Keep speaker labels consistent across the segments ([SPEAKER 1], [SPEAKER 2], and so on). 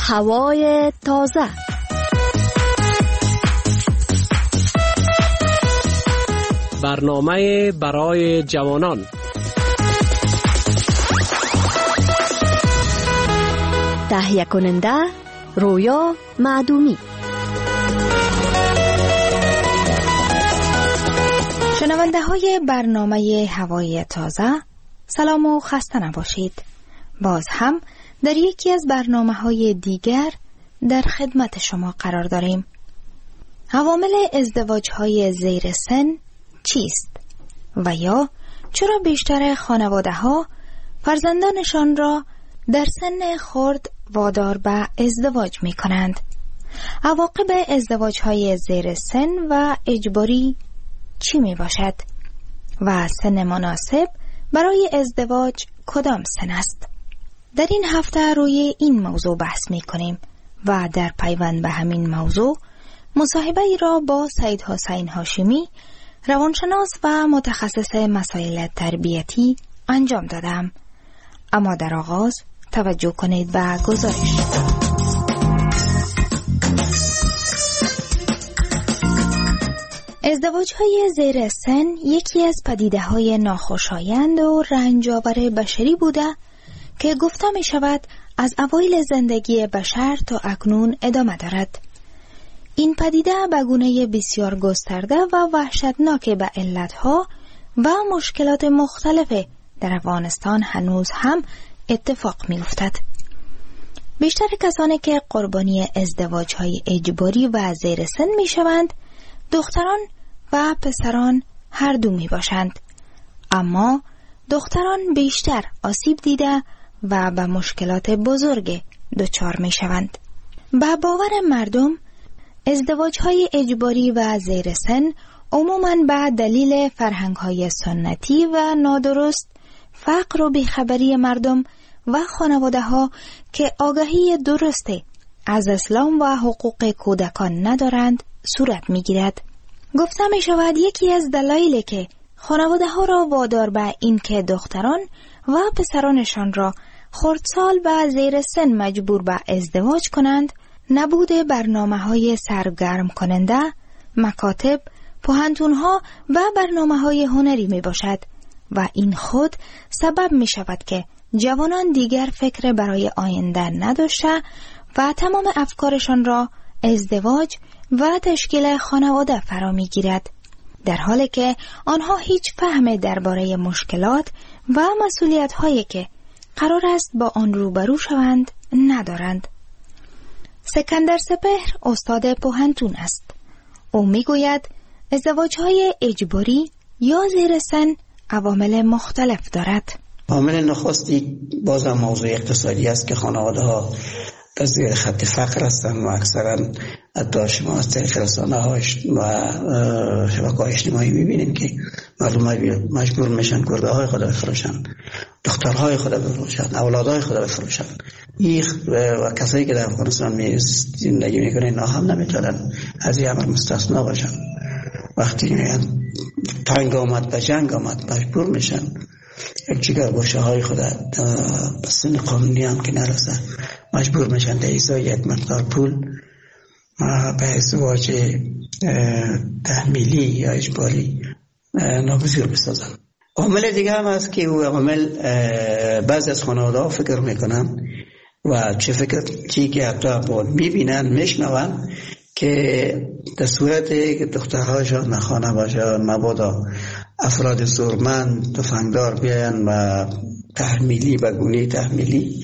[SPEAKER 1] هوای تازه.
[SPEAKER 2] برنامه برای جوانان.
[SPEAKER 1] تهیه کننده رویا معدومی.
[SPEAKER 3] شنونده های برنامه هوای تازه، سلام و خسته نباشید. باز هم در یکی از برنامه های دیگر در خدمت شما قرار داریم. عوامل ازدواج های زیر سن چیست؟ و یا چرا بیشتر خانواده ها فرزندانشان را در سن خرد وادار به ازدواج می کنند؟ عواقب ازدواج های زیر سن و اجباری چی می باشد؟ و سن مناسب برای ازدواج کدام سن است؟ در این هفته روی این موضوع بحث می کنیم و در پیوند به همین موضوع مصاحبه ای را با سید حسین هاشمی، روانشناس و متخصص مسائل تربیتی انجام دادم. اما در آغاز توجه کنید به گزارش. ازدواج‌های زیر سن یکی از پدیده‌های ناخوشایند و رنج‌آور بشری بوده که گفته می شود از اوایل زندگی بشر تا اکنون ادامه دارد. این پدیده به گونه بسیار گسترده و وحشتناک به علتها و مشکلات مختلف در افغانستان هنوز هم اتفاق می افتد. بیشتر کسانی که قربانی ازدواج‌های اجباری و زیر سن می شوند دختران و پسران هر دو می باشند. اما دختران بیشتر آسیب دیده و به مشکلات بزرگ دچار می شوند. به باور مردم ازدواج‌های اجباری و زیر سن عموماً به دلیل فرهنگ‌های سنتی و نادرست، فقر و بیخبری مردم و خانواده‌ها که آگاهی درستی از اسلام و حقوق کودکان ندارند صورت می‌گیرد. گفته می‌شود یکی از دلایلی که خانواده‌ها را وادار به این که دختران و پسرانشان را خردسال و زیر سن مجبور به ازدواج کنند، نبود برنامه‌های سرگرم کننده، مکاتب، پوهنتون‌ها و برنامه‌های هنری میباشد و این خود سبب می‌شود که جوانان دیگر فکر برای آینده نداشته و تمام افکارشان را ازدواج و تشکیل خانواده فرا می‌گیرد، در حالی که آنها هیچ فهم درباره مشکلات و مسئولیت‌هایی که قرار است با آن روبرو شوند ندارند. سکندر سپهر استاد پوهنتون است. او میگوید ازدواج‌های اجباری یا زیر سن عوامل مختلف دارد.
[SPEAKER 4] عامل نخستی بازم موضوع اقتصادی است که خانواده‌ها در زیر خط فقر هستند و اکثرا حتی شما از طریق رسانه‌ها و شبکه‌های اجتماعی می‌بینید که مردم مجبور میشن کرده‌های خود بفروشن، دخترهای خود بفروشن، اولادهای خود بفروشن. و کسایی که در افغانستان زندگی میکنن اینا هم نمیتونن از این عمل مستثنا باشن. وقتی تنگ آمد به جنگ آمد مجبور میشن جگر گوشه های خود به سن قانونی هم که نرسه مجبور میشن در ازای یک مقدار پول به ازدواج تحمیلی یا اجباری ناگزیر بسازن. عامل دیگه هم هست که او عامل بعضی از خانواده ها فکر میکنن و چی که حتی میبینن میشنون که در صورت که دخترهاشان نخانه باشن مبادا افراد زورمند تفنگدار بیاین و تحمیلی و گونه تحمیلی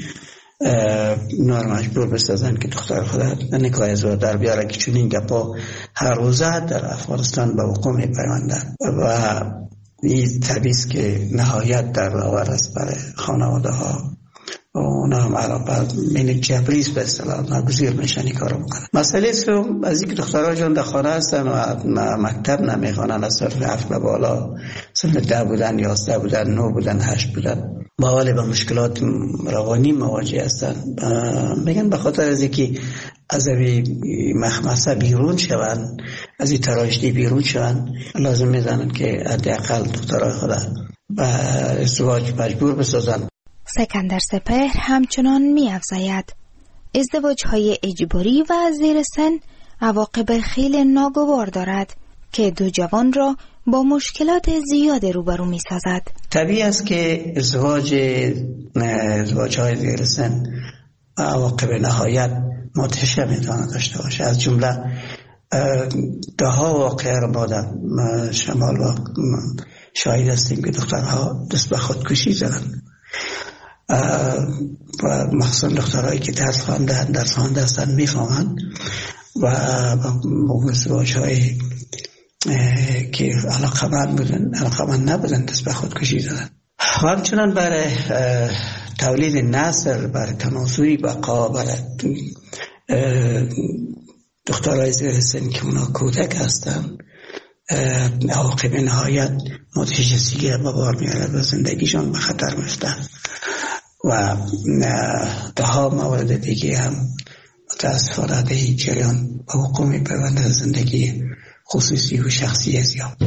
[SPEAKER 4] نار مجبور بسازن که دختر خود نکاح ازدواج در بیاره که چون این گپا هر روزه در افغانستان به وقوع میپیوندن و این طبیعیست که نهایت در آور است برای خانواده ها و اونا هم علاقه من جبریز به اصطلاح ناگزیر میشن کارو بکنن. مسئله سوم از اینکه دخترهاشون در خانه هستن و مکتب نمیخوانن، از سال 7 به بالا سن 10 بودن 11 بودن 9 بودن 8 بودن با حال به مشکلات روانی مواجه هستن. میگن به خاطر از اینکه از این مخمسه بیرون شون، از این تراژدی بیرون شون، لازم میزنن که حداقل دخترای خود به ازدواج مجبور بسازن.
[SPEAKER 3] سکندر سپهر همچنان می‌افزاید ازدواج‌های اجباری و زیر سن عواقب خیلی ناگوار دارد که دو جوان را با مشکلات زیاد روبرو می‌سازد.
[SPEAKER 4] طبیعی است که ازدواج‌های زیر سن عواقب نهایت مدهش میتواند داشته باشه. از جمله ده ها واقعه را ما در شمال و شاهد هستیم که دخترها دست به خودکشی زدن و مخصوصا دخترهایی که درس خوانده هستند میفهمند و ازدواج‌های که علاقمند نبودن دست به خودکشی زدن. و همچنان برای تولید نسل، برای تناسلی بقا، برای دخترهای زیر سن که اونا کودک هستن، عواقب نهایت مدهش دیگه به بار میارد و زندگیشان به خطر میفتن و ده ها موارد دیگه هم متاسفانه در این جریان به حقوق میپیوند زندگی خصوصی و شخصی زیاد.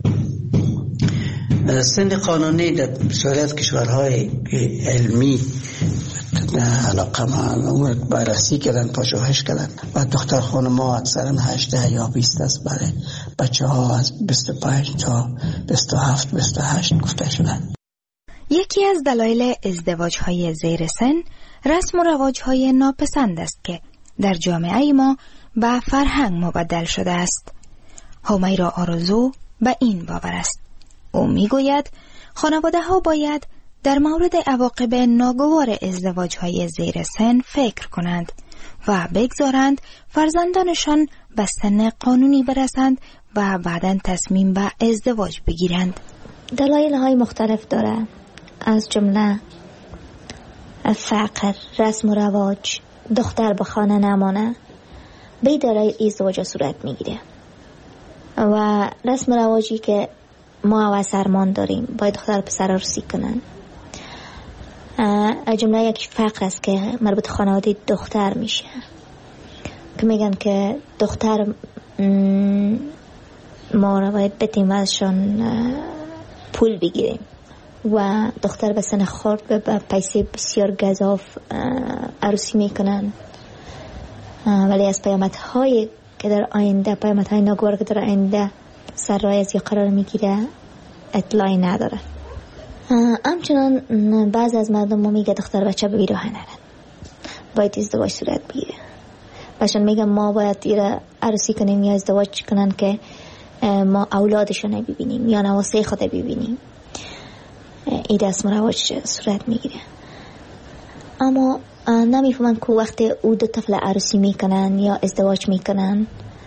[SPEAKER 4] سن قانونی در بسیاری از کشورهای علمی علاقه من بررسی کردن، پژوهش کردن و دختر خانم‌ها اکثرا 18 یا 20 است، برای بچه ها از 25 تا 27 28 گفته شدن.
[SPEAKER 3] یکی از دلایل ازدواج‌های زیر سن رسم و رواج‌های ناپسند است که در جامعه ما به فرهنگ مبدل شده است. همیرا آرزو به این باور است. او میگوید خانواده‌ها باید در مورد عواقب ناگوار ازدواج‌های زیر سن فکر کنند و بگذارند فرزندانشان به سن قانونی برسند و بعداً تصمیم به ازدواج بگیرند.
[SPEAKER 5] دلایل‌های مختلف داره، از جمله فقر، رسم و رواج، دختر به خانه نمانه، به دلایل ازدواج صورت میگیره و رسم و رواجی که ما و سرمان داریم باید دختر پسر عروسی کنن. از جمله یک فقر است که مربوط خانواده دختر میشه که میگن که دختر ما رو باید بتیم ازشان پول بگیریم و دختر به سن خورد به پیسه بسیار گزاف عروسی میکنن، ولی از پیامدهای که در آینده، پیامدهای ناگوار که در آینده سر راه از یا قرار میگیره اطلاعی نداره. همچنان بعض از مردم ما میگه دختر بچه به بیراه نرن، باید ازدواج صورت بگیره. باشن میگن ما باید ایره عروسی کنیم یا ازدواج کنن که ما اولادشون ببینیم یا نواسه خود ببینیم. این رسم و رواج صورت میگیره، اما نمیفهمن که وقتی او دو طفل عروسی میکنن یا ازدواج میکنن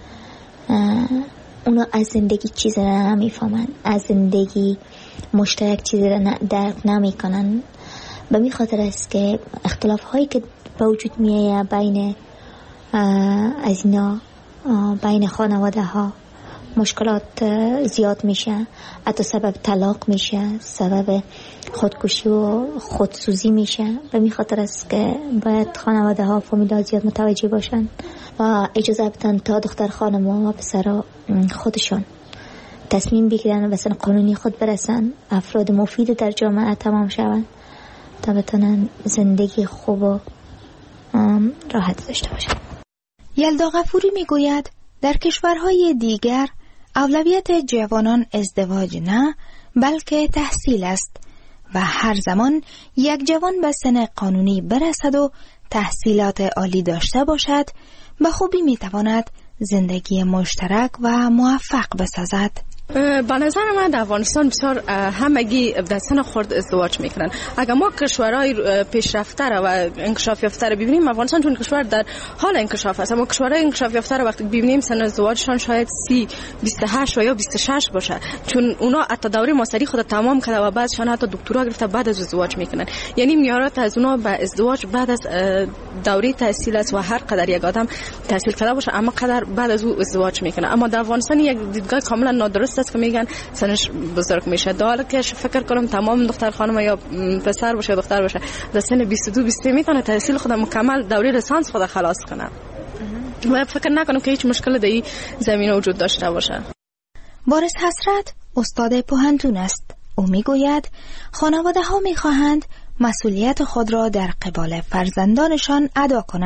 [SPEAKER 5] اونا از زندگی چیزی را نمیفهمن، از زندگی مشترک چیزی را درک نمیکنن. به می خاطر است که اختلاف هایی که به وجود میایه بین از اینا، بین خانواده ها مشکلات زیاد میشه، حتی سبب طلاق میشه، سبب خودکشی و خودسوزی میشه. به می خاطر است که باید خانواده ها فامیل‌ها زیاد متوجه باشن و اجازه بدن تا دختر خانم و پسرها خودشون تصمیم بگیرن و به سن قانونی خود برسن، افراد مفید در جامعه تمام شون تا بتونن زندگی خوب و راحت داشته باشن.
[SPEAKER 3] یلدا غفوری میگوید در کشورهای دیگر اولویت جوانان ازدواج نه بلکه تحصیل است و هر زمان یک جوان به سن قانونی برسد و تحصیلات عالی داشته باشد به خوبی میتواند زندگی مشترک و موفق بسازد.
[SPEAKER 6] به نظر من در افغانستان بسیار همگی در سن خرد ازدواج میکنن. اگر ما کشورهای پیشرفته و انکشاف یافته رو ببینیم، افغانستان چون کشور در حال انکشاف است، اما کشورهای انکشاف یافته رو وقتی ببینیم سن ازدواجشان شاید 30 28 و یا 26 باشه، چون اونا حتی دوره ماستری خود تمام کرده و بعدشان حتی دکترا گرفته بعد از ازدواج میکنن. یعنی میارات از اونا به ازدواج بعد از دوره تحصیل است و هر قدر یک آدم تحصیل کرده باشه اما قدر بعد از او ازدواج میکنه. اما در افغانستان یک دیدگاه کاملا نادرست است که میگن سنش بزرگ میشه. در حالی که فکر کنم تمام دختر خانم یا پسر باشه دختر باشه در سن 22 23 میتونه تحصیل خود مکمل دوره لیسانس خود خلاص کنه و فکر نکنم که هیچ مشکل در این زمینه وجود داشته باشه.
[SPEAKER 3] بارس حسرت استاد پوهنتون است. او میگوید خانواده ها میخواهند مسئولیت خود را در قبال فرزندانشان ادا کنند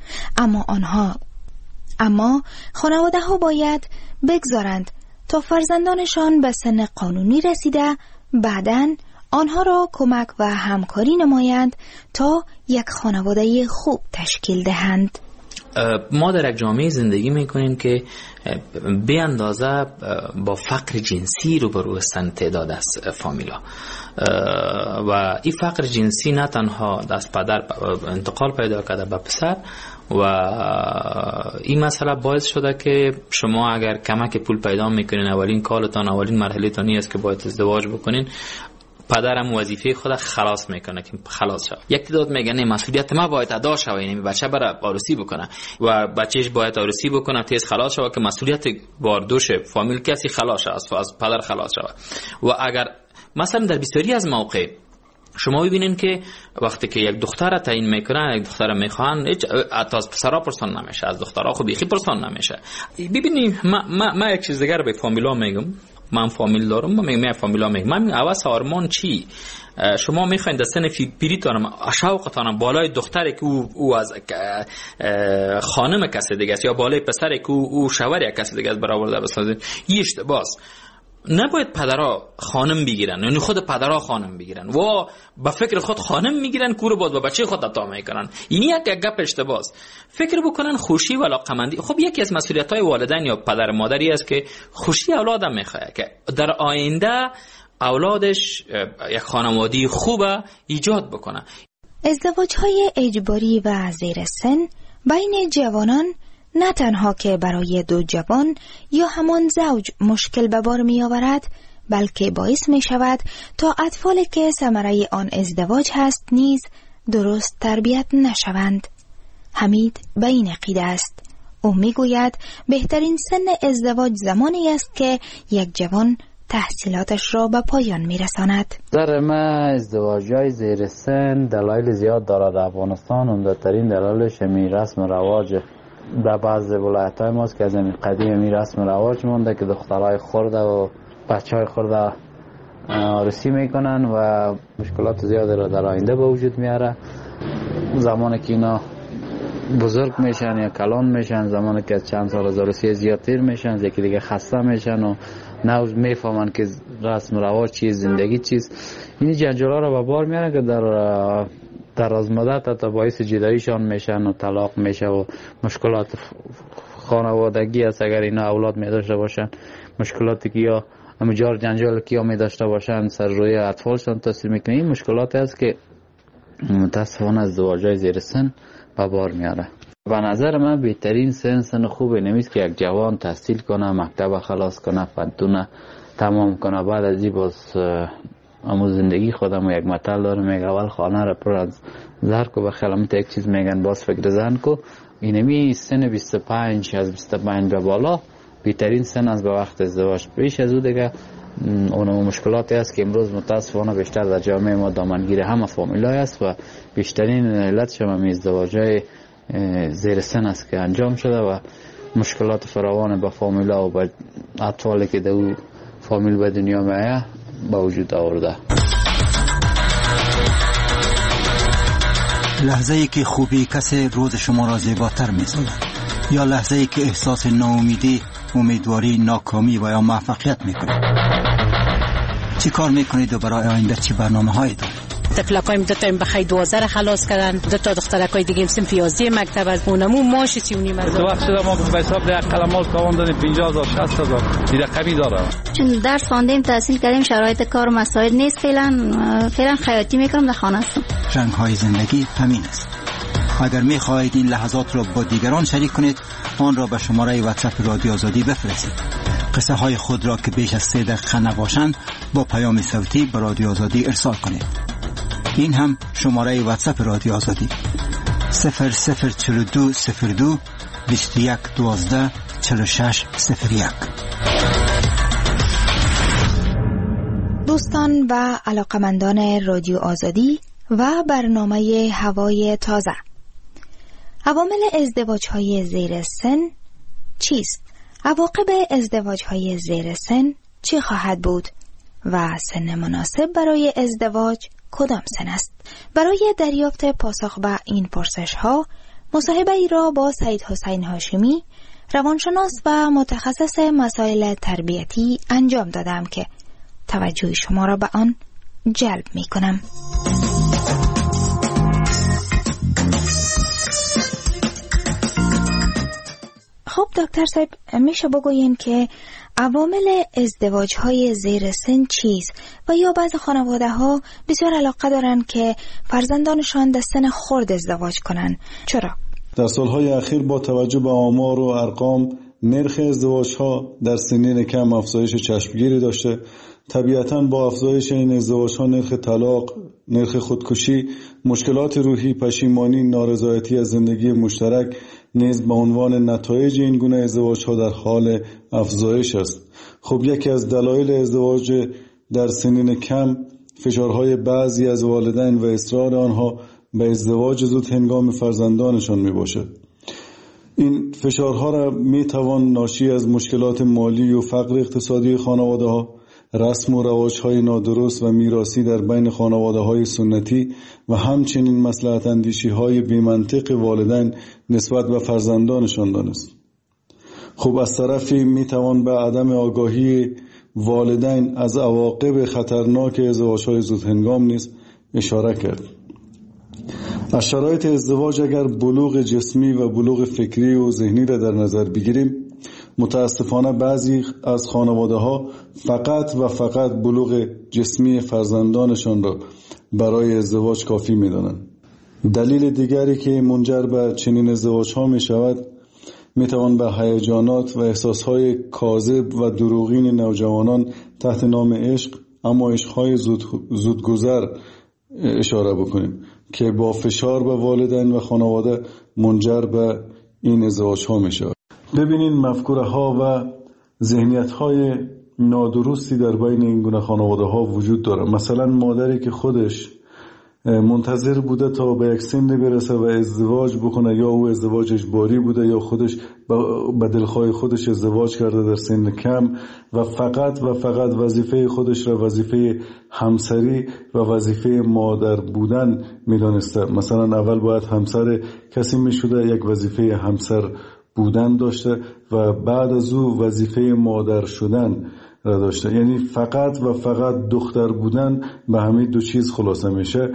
[SPEAKER 3] اما خانواده ها باید بگذارند تا فرزندانشان به سن قانونی رسیده بعداً آنها را کمک و همکاری نمایند تا یک خانواده خوب تشکیل دهند.
[SPEAKER 7] ما در یک جامعه زندگی میکنیم که به اندازه با فقر جنسی روبرو هستند تعداد از فامیلا و این فقر جنسی نه تنها از پدر انتقال پیدا کرده به پسر و این مسئله باعث شده که شما اگر کمک پول پیدا میکنین اولین کالتان اولین مرحله تانی است که باید ازدواج بکنین پدرم وظیفه خود خلاص میکنه که خلاص شد. یک تعداد میگن مسئولیت ما باید ادا شود، یعنی بچه برای عروسی بکنه و بچهش باید عروسی بکنه تیز خلاص شود که مسئولیت باردوش فامیل کسی خلاص شود از پدر خلاص شود. و اگر مثلا در بسیاری از مواقع شما ببینین که وقتی که یک دختر تعیین میکنن، یک دختر میخوان، حتی از پسرها پرسان نمیشه، از دخترها خب بیخی پرسان نمیشه. ببینید ما یک چیز دیگر به فامیلا میگم، من فامیل دارم، من فامیلا میگم من عوض آرمان چی؟ شما میخواین در سن پیریتان شوقتان بالای دختری که او از خانم کسی دیگه است یا بالای پسری که او شوهر یک کسی دیگه است برآورده بسازید. این اشتباهه. نباید پدرها خانم بگیرن، یعنی خود پدرها خانم بگیرن و با فکر خود خانم میگیرن کورو باید با بچه خود عطا میکنن. این یک گپ اشتباهه. فکر بکنن خوشی و علاقمندی. خب یکی از مسئولیت‌های والدین یا پدر مادری است که خوشی اولادم میخواد که در آینده اولادش یک خانواده خوبه ایجاد بکنه.
[SPEAKER 3] ازدواج‌های اجباری و زیر سن بین جوانان نه تنها که برای دو جوان یا همان زوج مشکل به بار می آورد، بلکه باعث می شود تا اطفالی که ثمره آن ازدواج هست نیز درست تربیت نشوند. حمید به این عقیده است. او می گوید بهترین سن ازدواج زمانی است که یک جوان تحصیلاتش را به پایان می رساند.
[SPEAKER 8] در من ازدواج‌های زیر سن دلایل زیاد دارد. افغانستان عمده‌ترین دلایلش می رسم و رواج در بعض ولایت‌های ماست که از این قدیم می رسم و رواج مونده که دخترای خرده و بچهای خرده عروسی میکنن و مشکلات زیادی را در آینده به وجود میاره. زمانی که اینا بزرگ میشن یا کلان میشن، زمانی که از چند سال از عروسی زیاد تیر میشن، یکی دیگه خسته میشن و نه میفهمن که رسم و رواج چیز، زندگی چیز. این جنجالا را به بار میاره که در از مدت تا باعث جداییشان میشن و طلاق میشه و مشکلات خانوادگی است. اگر اینا اولاد می داشته باشن، مشکلاتی که یا همجار جنجال که می داشته باشن سر روی اطفالشان تاثیر میکنه. این مشکلاتی است که متاسفانه ازدواج‌های زیر سن به بار میاره. به نظر من بهترین سن خوبه نمیست که یک جوان تحصیل کنه، مکتب خلاص کنه، فنتونه تمام کنه، بعد از این باز اما زندگی خودم یک مطل دارم میگه اول خانه را پر از زر کو، بخیلم یک چیز میگن باز فکر زن کو. اینمی سن 25 از 25 به بالا بهترین سن از به وقت ازدواج. پیش از او دیگه اون مشکلاتی است که امروز متاسفانه بیشتر در جامعه ما دامنگیر همه فامیلای است و بیشترین علتش هم ازدواج‌های زیر سن است که انجام شده و مشکلات فراوان با فامیلا و با اطفالی که در او فامیل به دنیا میآید با وجود آورده.
[SPEAKER 9] لحظه ای که خوبی کسی روز شما را زیباتر می‌سازد یا لحظه ای که احساس ناامیدی، امیدواری، ناکامی و یا موفقیت می‌کنید. چی کار می‌کنید و برای آینده چی برنامه‌هایی دارید؟
[SPEAKER 10] طفلکایم دو تا بخای 12 خلاص کردن، دو تا دخترکای دیگه صنف 11 مکتب از اونمو ماش 39 از
[SPEAKER 11] تو وقت شده ما به حساب ده قلمال کاوان دادیم 50000 60000 دیگه کمی داره.
[SPEAKER 5] چون درس خواندیم تحصیل کردیم شرایط کار و مسائل نیست، فعلا خیاطی میکنم در خانه هستم.
[SPEAKER 9] رنگ‌های زندگی همین است. اگر می‌خواهید این لحظات را با دیگران شریک کنید، آن را به شماره واتساپ رادیو آزادی بفرستید. قصه های خود را که بیش از 3 دقیقه نباشند با پیام صوتی به رادیو آزادی ارسال کنید. این هم شماره واتساپ رادیو آزادی 004202 2112 4601.
[SPEAKER 3] دوستان و علاقمندان رادیو آزادی و برنامه هوای تازه، عوامل ازدواج‌های زیر سن چیست؟ عواقب ازدواج‌های زیر سن چی خواهد بود؟ و سن مناسب برای ازدواج کدام سن است؟ برای دریافت پاسخ به این پرسش‌ها مصاحبه ای را با سید حسین هاشمی، روانشناس و متخصص مسائل تربیتی انجام دادم که توجه شما را به آن جلب می کنم. خب دکتر صاحب، میشه بگوین که عوامل ازدواج های زیر سن چیست و یا بعض خانواده ها بسیار علاقه دارن که فرزندانشان در سن خرد ازدواج کنن؟ چرا؟
[SPEAKER 12] در سالهای اخیر با توجه به آمار و ارقام نرخ ازدواج ها در سنین کم افزایش چشمگیری داشته. طبیعتاً با افزایش این ازدواج ها نرخ طلاق، نرخ خودکشی، مشکلات روحی، پشیمانی، نارضایتی از زندگی مشترک نیز به عنوان نتایج این گونه ازدواج ها در حال افزایش است. خب یکی از دلایل ازدواج در سنین کم فشارهای بعضی از والدین و اصرار آنها به ازدواج زود هنگام فرزندانشان می باشد. این فشارها را می توان ناشی از مشکلات مالی و فقر اقتصادی خانواده ها، رسم و رواج‌های نادرست و میراثی در بین خانواده‌های سنتی و همچنین مصلحت اندیشی‌های بی‌منطق والدین نسبت به فرزندانشان دانست. خب از طرفی میتوان به عدم آگاهی والدین از عواقب خطرناک ازدواج‌های زودهنگام نیز اشاره کرد. از شرایط ازدواج اگر بلوغ جسمی و بلوغ فکری و ذهنی را در نظر بگیریم، متاسفانه بعضی از خانواده‌ها فقط و فقط بلوغ جسمی فرزندانشان را برای ازدواج کافی می‌دانند. دلیل دیگری که منجر به چنین ازدواج‌ها می‌شود، می‌توان به هیجانات و احساس‌های کاذب و دروغین نوجوانان تحت نام عشق، اما عشق‌های زودگذر اشاره بکنیم که با فشار به والدین و خانواده منجر به این ازدواج‌ها می‌شود. ببینین مفکوره ها و ذهنیت های نادرستی در بین این گونه خانواده ها وجود داره. مثلا مادری که خودش منتظر بوده تا به یک سن برسه و ازدواج بکنه، یا او ازدواج اجباری بوده یا خودش به دلخواه خودش ازدواج کرده در سن کم و فقط وظیفه خودش را وظیفه همسری و وظیفه مادر بودن میدانسته. مثلا اول باید همسر کسی میشده، یک وظیفه همسر بودن داشته و بعد از او وظیفه مادر شدن را داشته. یعنی فقط دختر بودن به همین دو چیز خلاصه میشه.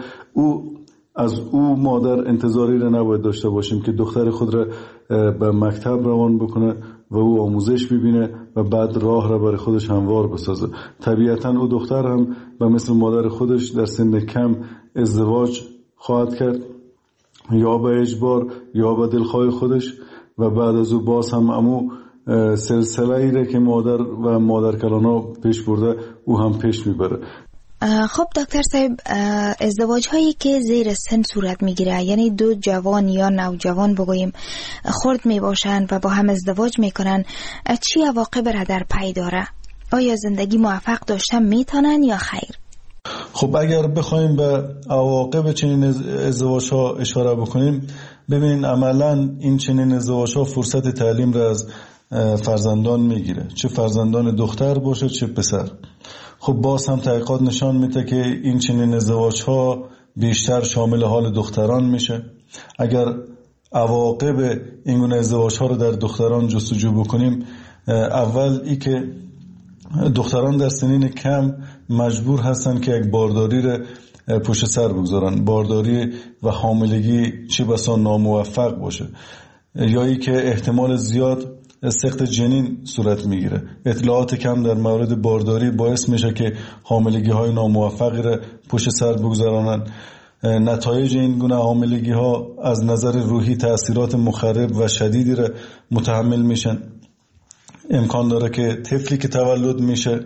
[SPEAKER 12] از او مادر انتظاری را نباید داشته باشیم که دختر خود را به مکتب روان بکنه و او آموزش ببینه و بعد راه را برای خودش هموار بسازه. طبیعتا او دختر هم به مثل مادر خودش در سن کم ازدواج خواهد کرد، یا به اجبار یا به دلخواه خودش، و بعد از او باز هم امو سلسله ای را که مادر و مادرکلانا پیش برده او هم پیش میبره.
[SPEAKER 3] خب دکتر صاحب، ازدواج هایی که زیر سن صورت میگیره، یعنی دو جوان یا نوجوان بگوییم خرد میباشن و با هم ازدواج میکنن، چی عواقب را در پی داره؟ آیا زندگی موفق داشتن میتونن یا خیر؟
[SPEAKER 12] خب اگر بخوایم به عواقب چنین ازدواج ها اشاره بکنیم، ببینین عملا این چنین ازدواج ها فرصت تعلیم را از فرزندان میگیره، چه فرزندان دختر باشه چه پسر. خب باز هم تحقیقات نشان میده که این چنین ازدواج ها بیشتر شامل حال دختران میشه. اگر عواقب این گونه ازدواج ها رو در دختران جستجو بکنیم، اول ای که دختران در سنین کم مجبور هستن که یک بارداری را پشت سر بگذارن. بارداری و حاملگی چه بسا ناموفق باشه، یا ای که احتمال زیاد سقط جنین صورت میگیره. اطلاعات کم در مورد بارداری باعث میشه که حاملگی های ناموفقی را پشت سر بگذارن. نتایج این گونه حاملگی ها از نظر روحی تأثیرات مخرب و شدیدی را متحمل میشن. امکان داره که طفلی که تولد میشه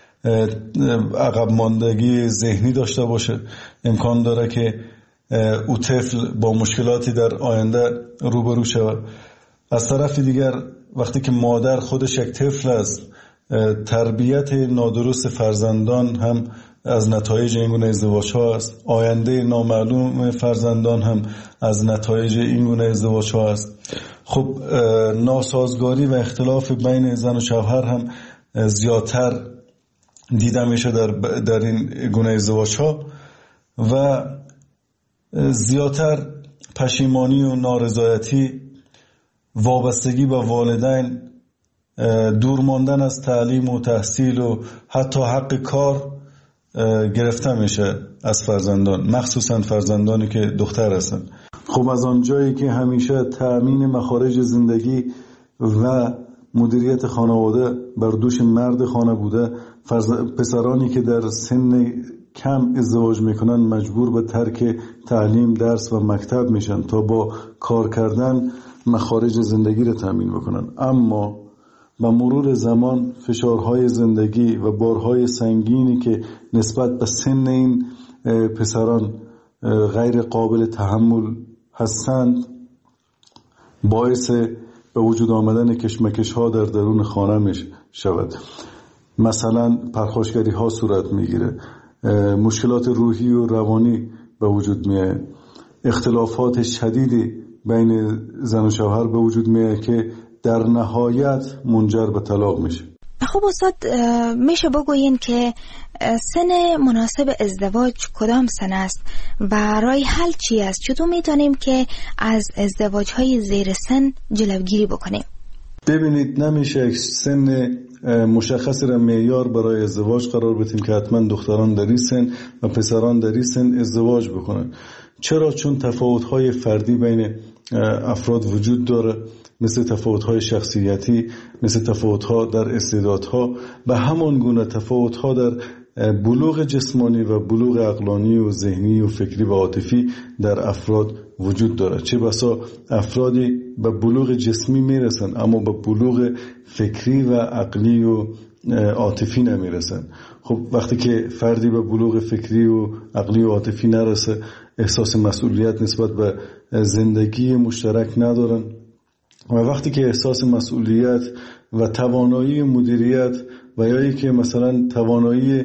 [SPEAKER 12] عقب ماندگی ذهنی داشته باشه. امکان داره که او طفل با مشکلاتی در آینده روبرو شود. از طرف دیگر وقتی که مادر خودش یک طفل است، تربیت نادرست فرزندان هم از نتایج این گونه ازدواج ها است. آینده نامعلوم فرزندان هم از نتایج این گونه ازدواج ها است. خب ناسازگاری و اختلاف بین زن و شوهر هم زیادتر دیده میشه در این گونه ازدواج ها و زیادتر پشیمانی و نارضایتی، وابستگی به والدین، دور ماندن از تعلیم و تحصیل و حتی حق کار گرفته میشه از فرزندان، مخصوصا فرزندانی که دختر هستن. خب از آنجایی که همیشه تأمین مخارج زندگی و مدیریت خانواده بر دوش مرد خانه بوده، پسرانی که در سن کم ازدواج میکنن مجبور به ترک تعلیم، درس و مکتب میشن تا با کار کردن مخارج زندگی رو تأمین بکنن. اما با مرور زمان فشارهای زندگی و بارهای سنگینی که نسبت به سن این پسران غیر قابل تحمل هستند باعث به وجود آمدن کشمکش ها در درون خانه می شود. مثلا پرخاشگری ها صورت می گیره، مشکلات روحی و روانی به وجود می آید، اختلافات شدیدی بین زن و شوهر به وجود می آید که در نهایت منجر به طلاق میشه.
[SPEAKER 3] خب استاد، میشه بگوین که سن مناسب ازدواج کدام سن است و راه حل چی است؟ چطور میتونیم که از ازدواج های زیر سن جلوگیری بکنیم؟
[SPEAKER 12] ببینید، نمیشه سن مشخصی را معیار برای ازدواج قرار بدیم که حتما دختران در این سن و پسران در این سن ازدواج بکنن. چرا؟ چون تفاوت‌های فردی بین افراد وجود داره، مثل تفاوت‌های شخصیتی، مثل تفاوت‌ها در استعدادها، به همان گونه تفاوت‌ها در بلوغ جسمانی و بلوغ عقلانی و ذهنی و فکری و عاطفی در افراد وجود داره. چه بسا افرادی به بلوغ جسمی میرسن اما به بلوغ فکری و عقلی و عاطفی نمیرسن. خب وقتی که فردی به بلوغ فکری و عقلی و عاطفی نرسه، احساس مسئولیت نسبت به زندگی مشترک ندارن و وقتی که احساس مسئولیت و توانایی مدیریت و یا که مثلا توانایی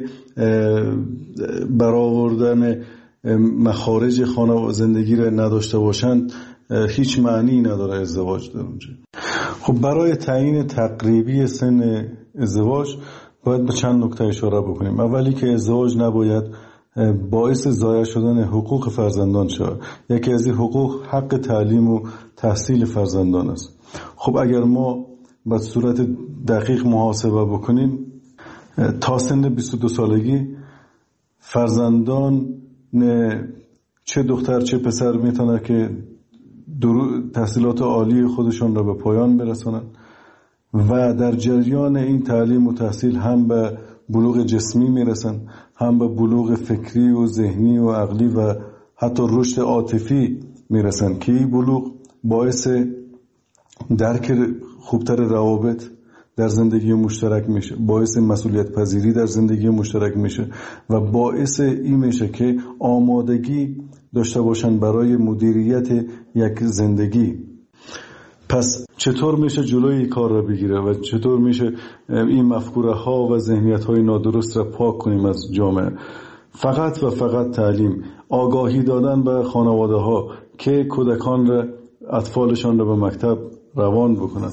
[SPEAKER 12] برآوردن مخارج خانه و زندگی را نداشته باشند، هیچ معنی نداره ازدواج در اونجا. خب برای تعیین تقریبی سن ازدواج باید به چند نکته اشاره بکنیم. اولی که ازدواج نباید باعث ضایع شدن حقوق فرزندان شود. یکی از این حقوق حق تعلیم و تحصیل فرزندان است. خب اگر ما به صورت دقیق محاسبه بکنیم، تا سن 22 سالگی فرزندان چه دختر چه پسر میتونه که تحصیلات عالی خودشون را به پایان برسونن و در جریان این تعلیم و تحصیل هم به بلوغ جسمی میرسن، هم به بلوغ فکری و ذهنی و عقلی و حتی رشد عاطفی میرسن که این بلوغ باعث درک خوبتر روابط در زندگی مشترک میشه، باعث مسئولیت پذیری در زندگی مشترک میشه و باعث این میشه که آمادگی داشته باشن برای مدیریت یک زندگی. پس چطور میشه جلوی کار را بگیره و چطور میشه این مفکوره ها و ذهنیت های نادرست را پاک کنیم از جامعه؟ فقط و فقط تعلیم، آگاهی دادن به خانواده ها که کودکان را، اطفالشان را به مکتب روان بکنن.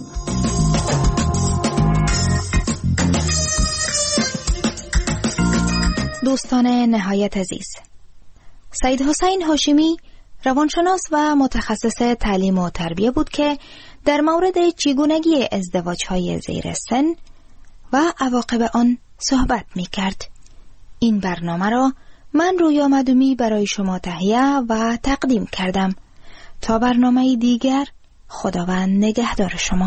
[SPEAKER 3] دوستان نهایت عزیز، سید حسین هاشمی روانشناس و متخصص تعلیم و تربیه بود که در مورد چگونگی ازدواج‌های زیر سن و عواقب آن صحبت می‌کرد. این برنامه را من رویا مدومی برای شما تهیه و تقدیم کردم. تا برنامه دیگر، خداوند نگهدار شما.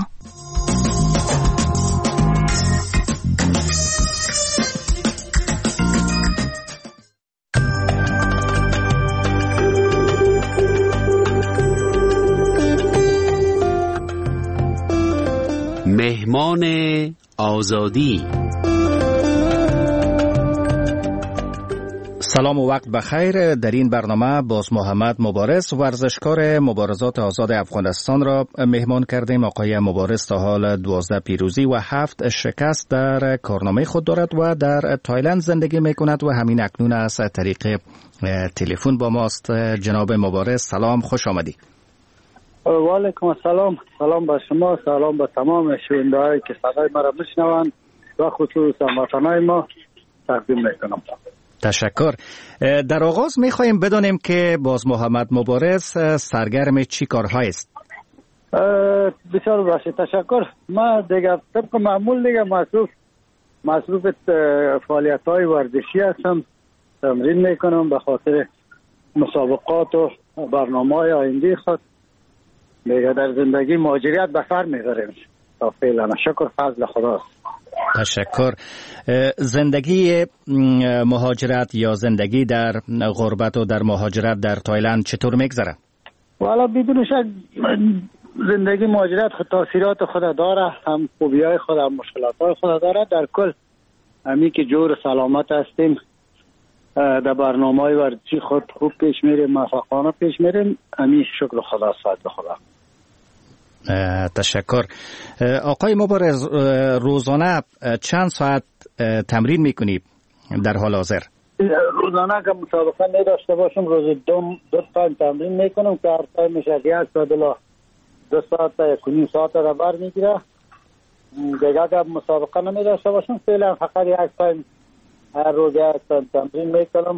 [SPEAKER 2] مهمان آزادی.
[SPEAKER 13] سلام و وقت بخیر. در این برنامه باز محمد مبارز، ورزشکار مبارزات آزاد افغانستان را مهمان کردیم. آقای مبارز تا حال 12 پیروزی و 7 شکست در کارنامه خود دارد و در تایلند زندگی می کند و همین اکنون از طریق تلفن با ماست. جناب مبارز سلام، خوش آمدی.
[SPEAKER 14] و علیکم السلام. سلام به شما، سلام به تمام شنونده‌هایی که صدای ما را میشنوند و خصوصا وطنای ما تقدیم میکنم.
[SPEAKER 13] تشکر. در آغاز میخواهیم بدونیم که باز محمد مبارز سرگرم چی کارهایی است؟
[SPEAKER 14] بسیار باشید، تشکر. ما دیگه طبق معمول دیگه مصروف فعالیت‌های ورزشی هستم، تمرین میکنم به خاطر مسابقات و برنامه‌های آینده خود. دیگه در زندگی مهاجرت به سر میبریم تا فعلا. شکر فضل خداست.
[SPEAKER 13] تشکر. زندگی مهاجرت یا زندگی در غربت و در مهاجرت در تایلند چطور میگذره؟
[SPEAKER 14] والا بدون شک زندگی مهاجرت خود تاثیرات خود داره، هم خوبی‌های خود هم مشکلات‌های خود داره. در کل همین که جور سلامت هستیم، در برنامه‌های ورزشی خود خوب پیش میریم، موفقانه پیش میریم. همین شکر خدا، فضل خدا.
[SPEAKER 13] تشکر. آقای مبارز، روزانه چند ساعت تمرین میکنی در حال حاضر؟
[SPEAKER 14] روزانه که مسابقه نداشته باشم روز دو تایم تمرین میکنم که هر تایمش یک ساعت الا 2 ساعت تا 1.5 ساعت را بر میگیره. دیگه که مسابقه نمیداشته باشم فعلا فقط یک تایم هر روز یک تایم تمرین میکنم.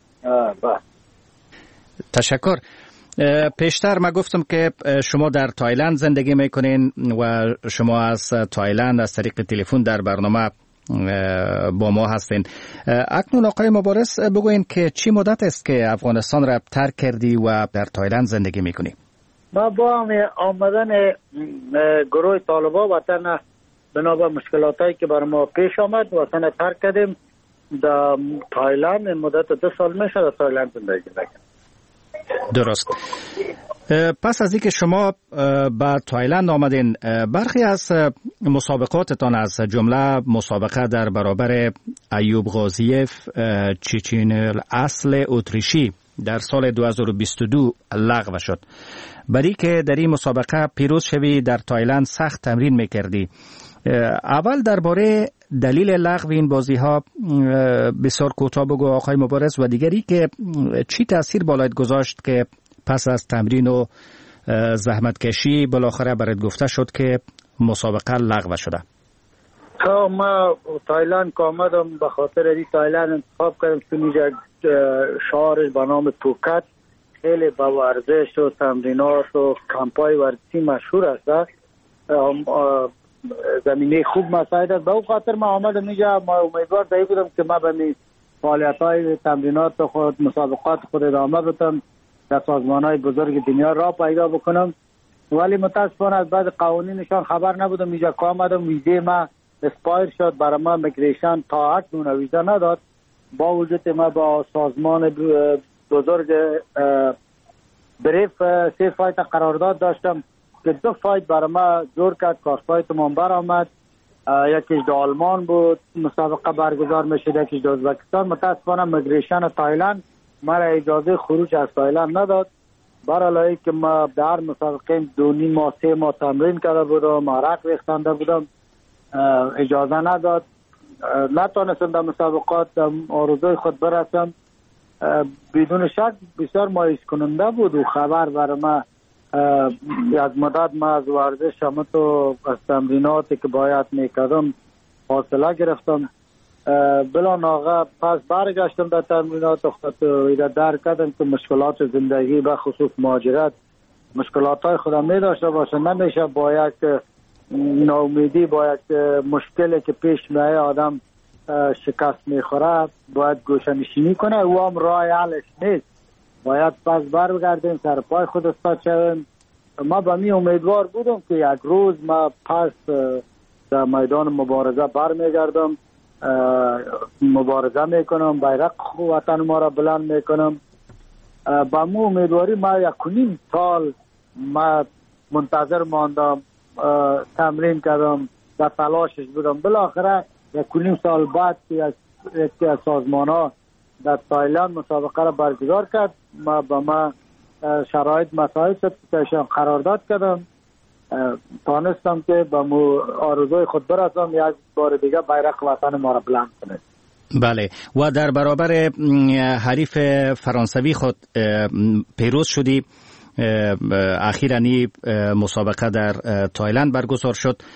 [SPEAKER 13] تشکر. پیشتر ما گفتم که شما در تایلند زندگی میکنین و شما از تایلند از طریق تلفن در برنامه با ما هستین. اکنون آقای مبارز بگوین که چی مدت است که افغانستان را ترک کردی و در تایلند زندگی میکنی؟
[SPEAKER 14] ما با آمدن گروه طالبان وطن بنابر مشکلاتایی که بر ما پیش آمد وطن ترک کردیم. در تایلند مدت 2 سال میشه در تایلند زندگی میکنم.
[SPEAKER 13] درست. پس از اینکه شما به تایلند آمدین، برخی از مسابقاتتان از جمله مسابقه در برابر ایوب غازیف چیچینل اصل اتریشی در سال 2022 لغو شد. برای که در این مسابقه پیروز شوی در تایلند سخت تمرین میکردی. اول درباره دلیل لغو این بازی ها بسیار کوتاه بگو آقای مبارز، و دیگری که چی تاثیر بالایت گذاشت که پس از تمرین و زحمت کشی بالاخره برات گفته شد که مسابقه لغو شده؟
[SPEAKER 14] ما تایلند که آمدم به خاطر این تایلند انتخاب کردم چون شهر به نام پوکت خیلی با ورزش و تمرینات و کمپای ورزشی مشهور است. زمینه خوب مساعد است. به اون خاطر ما آمدم اینجا. ما امیدوار دایی بودم که ما به فعالیت‌های تمرینات خود مسابقات خود ادامه بدم، در سازمان‌های بزرگ دنیا را پیدا بکنم. ولی متاسفانه از بعد قوانینشان خبر نبودم. اینجا که آمدم ویزه ما اسپایر شد، برای ما میگریشن تا اکنون ویزا نداد. با وجود ما با سازمان بزرگ بریف 3 فایت قرارداد داشتم که 2 فایت برای ما جور کرد. کار فایت من برآمد. یکیش در آلمان بود مسابقه برگزار میشد، یکیش در ازبکستان. متاسفانه میگریشن تایلند مرا اجازه خروج از تایلند نداد. برای که ما در مسابقه 2.5 ماه 3 ماه تمرین کرده بودم، عرق ریختنده بودم، اجازه نداد. نتونستم در مسابقات آرزوی خود برسم. بدون شک بسیار مایوس کننده بود و خبر برای ما از مدت ما از ورزش همت و از تمریناتی که باید میکردم فاصله گرفتم. بلا ناغه پس برگشتم در تمرینات خود و درک کردم که مشکلات زندگی به خصوص مهاجرت مشکلات های خودم می داشته باشه. نمیشه با یک ناامیدی با یک مشکلی که پیش میایه آدم شکست میخوره باید گوشه‌نشینی کنه. او هم راه حلش نیست. باید پس برگردیم سر پای خود استاد شویم. ما به می امیدوار بودم که یک روز ما پس در میدان مبارزه برمیگردم، مبارزه میکنم، بیرق وطن ما را بلند میکنم. با مو امیدواری ما 1.5 سال ما منتظر ماندم، تمرین کردم، در تلاشش بودم. بالاخره 1.5 سال بعد که یکی از سازمان ها در تایلند مسابقه را برگزار کرد، ما با ما شرایط مساعد شد که قرارداد کردم. تانستم که با آرزوی خود برسم یک بار دیگه بیرق وطن ما را بلند کنه.
[SPEAKER 13] بله. و در برابر حریف فرانسوی خود پیروز شدی. اخیراً مسابقه در تایلند برگزار شد.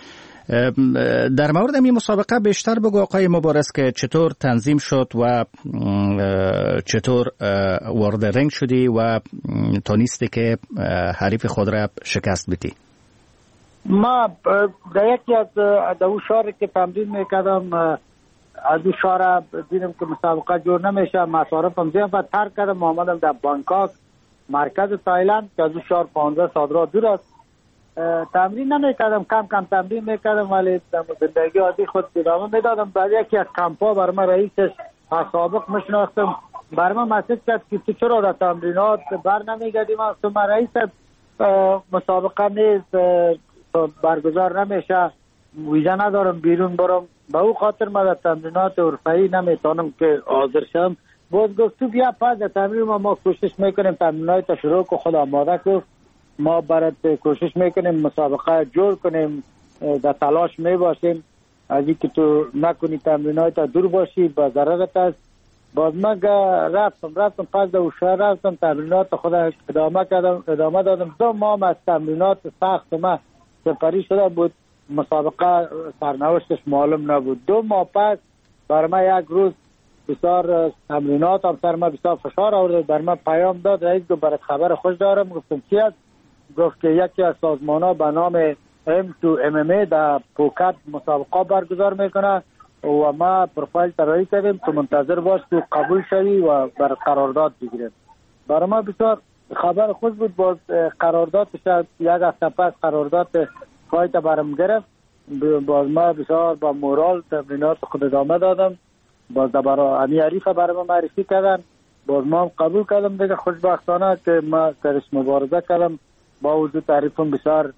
[SPEAKER 13] در مورد این مسابقه بیشتر بگو آقای مبارز که چطور تنظیم شد و چطور وارد رنگ شدی و تونستی که حریف خود را شکست بدی.
[SPEAKER 14] ما در یکی از دو شهر که تمرین میکردم از دو شهر دیدم که مسابقه جور نمیشه، مصارفم زیاد و ترک کردم. آمدم در بانکاک مرکز تایلند که از دو شهر 15 ساعت راه دور است. تمرین نمیکردم، کم کم تمرین میکردم ولی زندگی عادی خود ادامه میدادم. بعد یکی از کمپا بر من رئیسش از سابق میشناختم، بر من مسیج کرد که تو چرا در تمرینات بر نمیگردی؟ من رئیس مسابقه نیست، برگزار نمیشه، ویزا ندارم بیرون برم، به او خاطر من در تمرینات اروپایی نمیتونم که حاضر شم. باز گفت تو بیا پس در تمرین ما کوشش میکنیم تمرینات تا شروع که خود آماده کن، ما برات کوشش میکنیم مسابقه جور کنیم، در تلاش میباشیم از اینکه تو نکنی تمرینات تا دور باشی با ضررت است. باز من رفتم پس در شهر رفتم تمرینات خود ادامه دادم. 2 ماه از تمرینات سخت من سپری شده بود، مسابقه سرنوشتش معلوم نبود. 2 ماه پس بر من یک روز بسیار تمرینات هم سر من بسیار فشار آورد، بر من پیام داد رئیس گفت برات خبر خوش دارم. گفتم چی است؟ گفت که یکی از سازمان‌ها به نام M2MMA در پوکت مسابقه برگزار میکنه و ما پروفایل طراحی کردیم تو منتظر باش تو قبول شوی و بر قرارداد بگیریم. برای ما بسیار خبر خوش بود. باز قراردادش یک هفته پس قرارداد فایت برم گرفت. باز ما بسیار با مورال تمرینات خود ادامه دادم. باز برای امی عریف برای ما معرفی کردن، باز ما هم قبول کردم دیگه. خوشبختانه که ما درش مبارزه کردم، با وجود تعریفم بسیار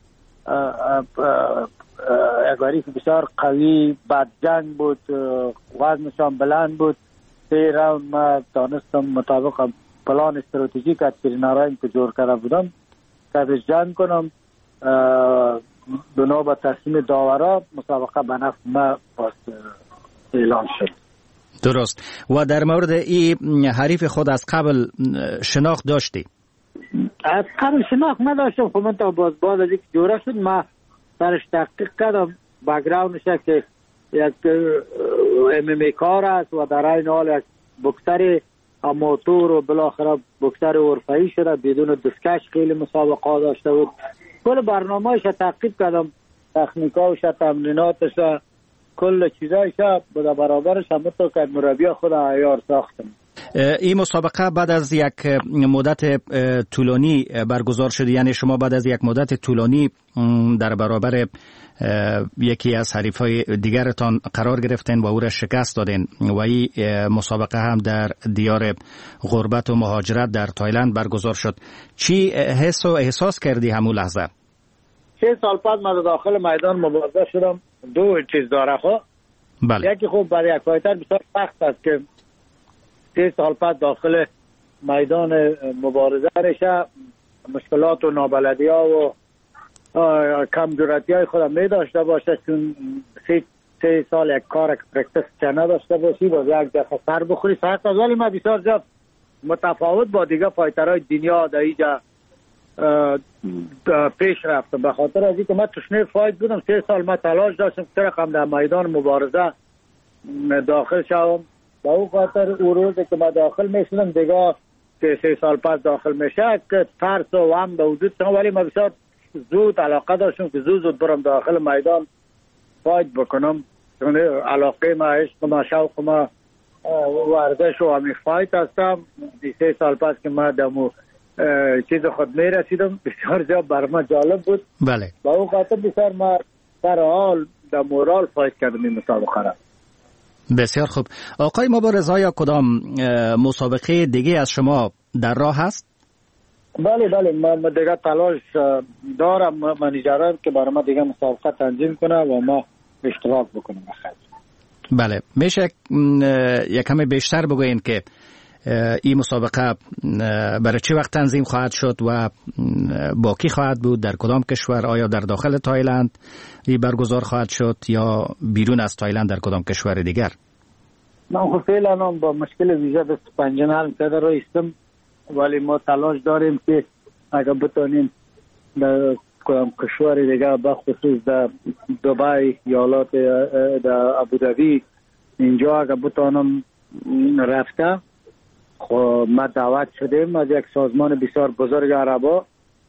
[SPEAKER 14] یک عریف بسیار قوی، بد جنگ بود، وزنشان بلند بود. 3 راوند ما دانستم مطابق پلان استراتژیک از ترینرایم که جور کرده بودم که جنگ کنم. بنا به تصمیم داورا مسابقه به نفع ما اعلان شد.
[SPEAKER 13] درست. و در مورد این حریف خود از قبل شناخت داشتی؟
[SPEAKER 14] از قبل شناخت نداشتم، خب من تا باز از یک جوره شد ما سرش تحقیق کردم. بک‌گراندش که یک MMA کار است و در این حال یک بوکسر آماتور و بالاخره بوکسر اروپایی شده، بدون دستکش خیلی مسابقه داشته بود. کل برنامه‌اش تعقیب کردم، تکنیکاش، تمریناتش، کل چیزایش به برابرش هم تو که مربی خود عیار ساختم.
[SPEAKER 13] این مسابقه بعد از یک مدت طولانی برگزار شده، یعنی شما بعد از یک مدت طولانی در برابر یکی از حریفای دیگرتان قرار گرفتین و او را شکست دادین و این مسابقه هم در دیار غربت و مهاجرت در تایلند برگزار شد. چی حس و احساس کردی همون لحظه؟
[SPEAKER 14] 6 سال بعد من داخل میدان مبارزه شدم. 2 چیز داره خب.
[SPEAKER 13] بله.
[SPEAKER 14] یکی خب برای یک فایتر بسیار سخت است که 6 سال بعد داخل میدان مبارزه رشه، مشکلات و نابلدی ها و کمجورتی های خودم می داشته باشه، چون 3 سال یک کار پرکتس چه نداشته باشی و یک دفعه سر بخوری سخت است. ولی من بسیار زیاد متفاوت با دیگه فایترهای دنیا در اینجا پیش رفتم، به خاطر از اینکه من تشنه فایت بودم. 3 سال من تلاش داشتم که رقم در میدان مبارزه داخل شوم. با اون خاطر اون روزی که من داخل میشدم دیگه که 3 سال پس داخل میشه که ترس و هم به وجود شدم، ولی من بسیار زود علاقه داشتم که زود برم داخل میدان فایت بکنم. چون علاقه ما، عشق ما، شوق ما ورزش و همین فایت هستم. 3 سال پس که من دمو چیز خود میرسیدم بسیار زیاد بر من جالب بود.
[SPEAKER 13] بله.
[SPEAKER 14] با اون خاطر بسیار ما سر حال در مورال فایت کردم این مسابقه را.
[SPEAKER 13] بسیار خوب. آقای مبارز، آیا کدام مسابقه دیگه از شما در راه هست؟
[SPEAKER 14] بله من دیگه تلاش دارم، منیجرم که برای ما دیگه مسابقه تنظیم کنه و ما اشتراک بکنیم.
[SPEAKER 13] بله. میشه یک کمی بیشتر بگوین که این مسابقه برای چه وقت تنظیم خواهد شد و با کی خواهد بود، در کدام کشور؟ آیا در داخل تایلند برگزار خواهد شد یا بیرون از تایلند در کدام کشور دیگر؟
[SPEAKER 14] من خب فعلا با مشکل ویزا دست پنجه نرم کرده رایستم، ولی ما تلاش داریم که اگر بتونیم در کدام کشور دیگه بخصوص در دبی ایالات در ابوظبی اینجا اگر بتانم رفته خب ما دعوت شدیم از یک سازمان بسیار بزرگ عربا.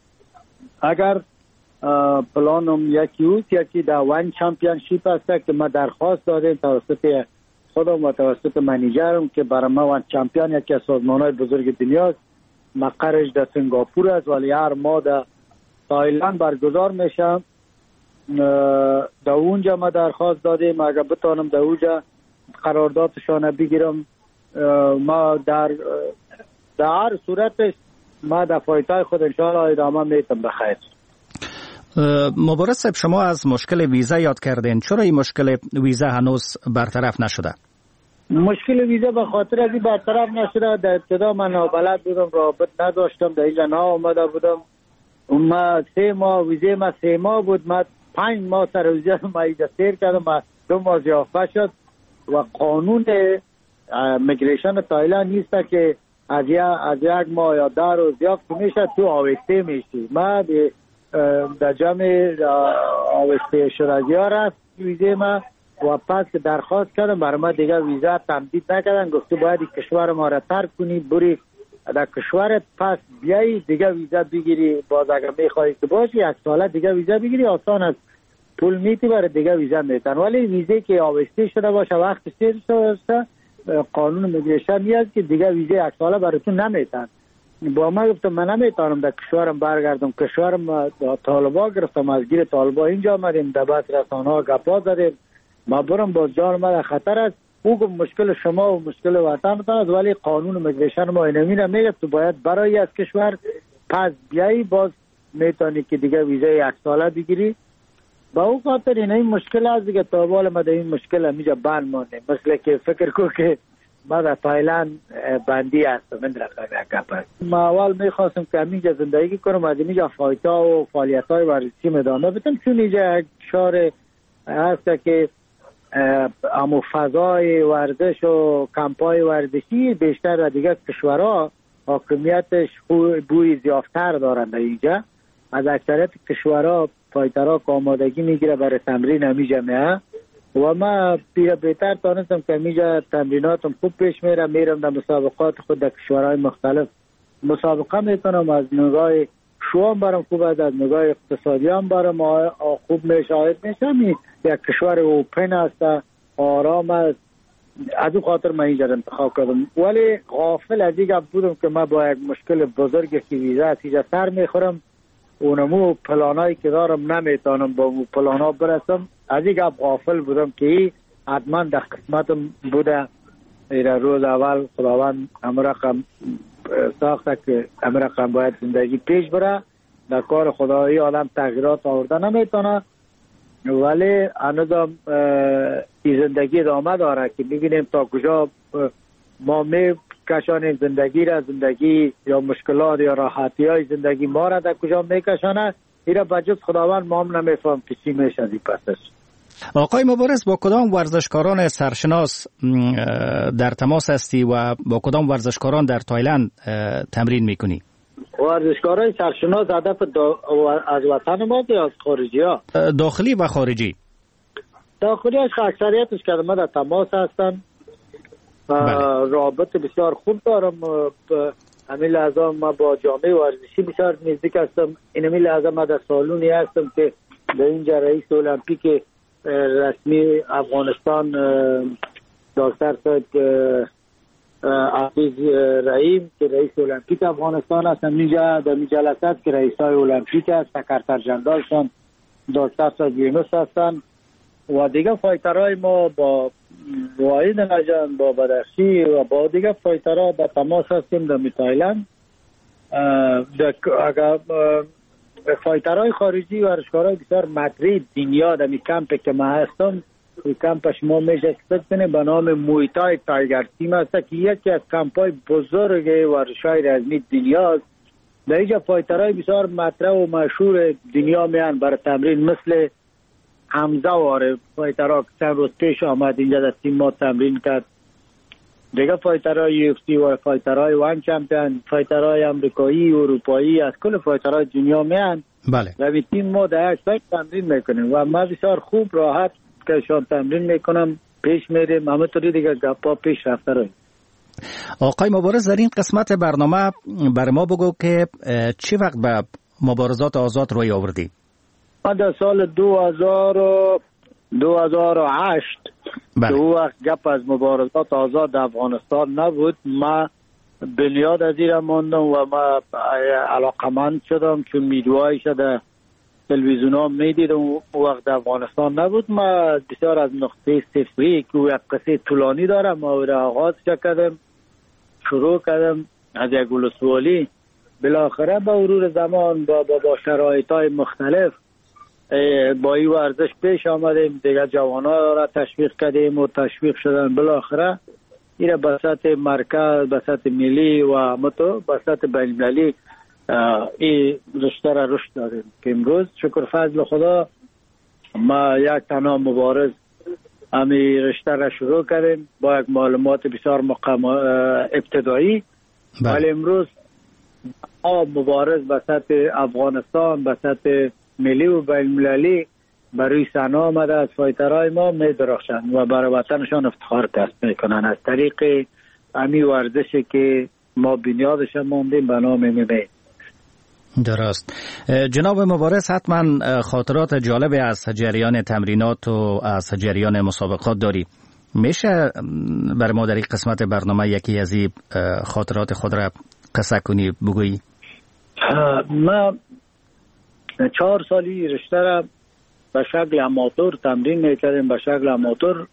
[SPEAKER 14] اگر پلانم یکی در وان چمپیونشیپ است که ما درخواست دادیم توسط خودم و توسط منیجرم که برای ما وان چمپیون یکی از سازمان‌های بزرگ دنیاست. مقرش در سنگاپور است ولی هر ماه در تایلند برگزار میشه. در اونجا ما درخواست دادیم اگر بتانم در اونجا قراردادشان بگیرم. ما در هر صورتش ما در فایتای خود انشاءالله ادامه میتم بخیر.
[SPEAKER 13] مبارز صاحب شما از مشکل ویزا یاد کردین، چرا این مشکل ویزا هنوز برطرف نشده؟
[SPEAKER 14] مشکل ویزا به خاطر از این برطرف نشده. در ابتدا من نابلد بودم، رابط نداشتم، در اینجا آمده بودم. ما 3 ماه ویزا ما 3 ماه بود، ما 5 ماه سر ویزا ما اینجا سیر کردم، 2 ماه ضیافت شد و قانون میگریشن تایلند نیست که از یک ماه یا 10 روز ضیافت میشه تو آوسته میشی. ما در جمع آوسته شرازی ها رفت ویزا ما و پس که درخواست کردم برای ما دیگه ویزا تمدید نکردن. گفته باید کشور ما را ترک کنی بری در کشورت پس بیایی دیگه ویزا بگیری. باز اگر میخوایی که باشی 1 ساله دیگه ویزا بگیری، آسان است، پول میتی برای دیگه ویزا میتن. ولی ویزا که آوسته شده باشه وقت سیر شده قانون میگریشن میاد که دیگه ویزا 1 ساله براتون نمیتن. با ما گفتم من نمیتونم در کشورم برگردم. کشورم طالبا گرفتم، از گیر طالبا اینجا آمدیم، در بحث رسانه ها گپا زدیم، ما برم باز جان ما در خطر است. او گفت مشکل شما و مشکل وطنتان است ولی قانون میگریشن ما اینمی نمیگه تو باید برای از کشور پس بیایی باز میتونی که دیگه ویزا 1 ساله بگیری. با او خاطر این مشکل است دیگه. تا حالا ما در این مشکل همیجا بند مانده. مثل که فکر کو که ما در تایلند بندی هستم. من رقم ما اول میخواستم که همینجا زندگی کنم، از اینجا فایتا و فعالیت های ورزشی ادامه بدم، چون اینجا یک شهر هست که امو فضای ورزش و کمپای ورزشی بیشتر در دیگه کشورها حاکمیتش بوی زیافتر دارند. اینجا از اکثریت کشورها فایترها که آمادگی میگیره برای تمرین همیجا میه و ما بهتر تانستم که همیجا تمریناتم خوب پیش میرم در مسابقات خود در کشورهای مختلف مسابقه میکنم. از نگاه شوام برام خوب است، از نگاه اقتصادی هم برام خوب میشه یک کشور اوپن است، آرام است. از اون خاطر من اینجا انتخاب کردم. ولی غافل از این بودم که من با یک مشکل بزرگی که ویزا است اینجا سر میخورم. اونمو پلانایی که دارم نمیتونم با اون پلانا برسم. از این غافل بودم که حتما در قسمتم بوده. روز اول خداوند همه رقم ساخته که همه رقم باید زندگی پیش بره. در کار خدایی آدم تغییرات آورده نمیتونه، ولی هنوزم این زندگی ادامه داره که ببینیم تا کجا ما میکشانیم زندگی را. زندگی یا مشکلات یا راحتی های زندگی ما را در کجا میکشانه ایره بجز خداوند ما هم نمیفهم که چی میشه از این پسش.
[SPEAKER 13] آقای مبارز با کدام ورزشکاران سرشناس در تماس هستی و با کدام ورزشکاران در تایلند تمرین میکنی؟
[SPEAKER 14] ورزشکارای سرشناس هدف از وطن ما یا از خارجی ها؟
[SPEAKER 13] داخلی و خارجی.
[SPEAKER 14] داخلی هاش اکثریتش که ما در تماس هستن. رابط بسیار خوب دارم. همین لحظه ما با جامعه ورزشی بسیار نزدیک هستم. این همین لحظه ما در سالونی هستم که در اینجا رئیس المپیک رسمی افغانستان دکتر صاحب عزیز رحیم که رئیس المپیک افغانستان هستن اینجا در جلسات که رئیسای المپیک هست سکرتر جنرالشان دکتر صاحب یونس هستن و دیگه فایترهای ما با واحد نجان با بدخشی و با دیگه فایترها با تماس هستیم در تایلند. اگر فایترهای خارجی و ورزشکارهای بسیار مطرح دنیا در کمپ که ما هستم، این کمپش ما میشه کنیم به نام مویتای تایگر تیم است که یکی از کمپای بزرگ ورزش‌های رزمی دنیا است. در اینجا فایترهای بسیار مطرح و مشهور دنیا میان برای تمرین، مثل حمزه واره فایترها که چند روز پیش آمد اینجا در تیم ما تمرین کرد. دیگه فایترهای یوفسی و فایترهای وان چمپیون، فایترهای امریکایی، اروپایی، از کل فایترهای دنیا میان.
[SPEAKER 13] بله.
[SPEAKER 14] و به تیم ما در یک سایت تمرین میکنیم و ما بسیار خوب راحت که شان تمرین میکنم، پیش میریم، همونطوری دیگه گپا پیش رفته رویم.
[SPEAKER 13] آقای مبارز، در این قسمت برنامه بر ما بگو که چی وقت به مبارزات آزاد روی آوردی؟
[SPEAKER 14] ما در سال 2008 که او وقت گپ از مبارزات آزاد افغانستان نبود، ما بنیاد از این ماندم و ما علاقمند شدم چون میدوایش در تلویزیون ها میدیدم. او وقت افغانستان نبود. ما بسیار از نقطه صفری که او یک قصه طولانی دارم ما او را آغاز کردم، شروع کردم از یک ولسوالی. بالاخره با مرور زمان با شرایط های مختلف با این ورزش پیش آمدیم، دیگه جوانان را تشویق کردیم و تشویق شدن. بالاخره این به سطح مرکز، به سطح ملی و به سطح بین‌المللی این رشته را رشد داریم که امروز شکر فضل خدا ما یک تنها مبارز همی رشته را شروع کردیم با یک معلومات بسیار ابتدایی، ولی امروز مبارز به سطح افغانستان، به سطح ملی و بین‌المللی برای صحنه آمده از فایترهای ما می درخشند و برای وطنشان افتخار کسب میکنن از طریق همی ورزشی که ما بنیادش ماندیم به نام MMA.
[SPEAKER 13] درست. جناب مبارز، حتما خاطرات جالب از جریان تمرینات و از جریان مسابقات داری. میشه بر ما در این قسمت برنامه یکی از این خاطرات خود را قصه کنی بگویی؟
[SPEAKER 14] ما 4 سالی رشته را به شکل اماتور تمرین میکردیم، به شکل اماتور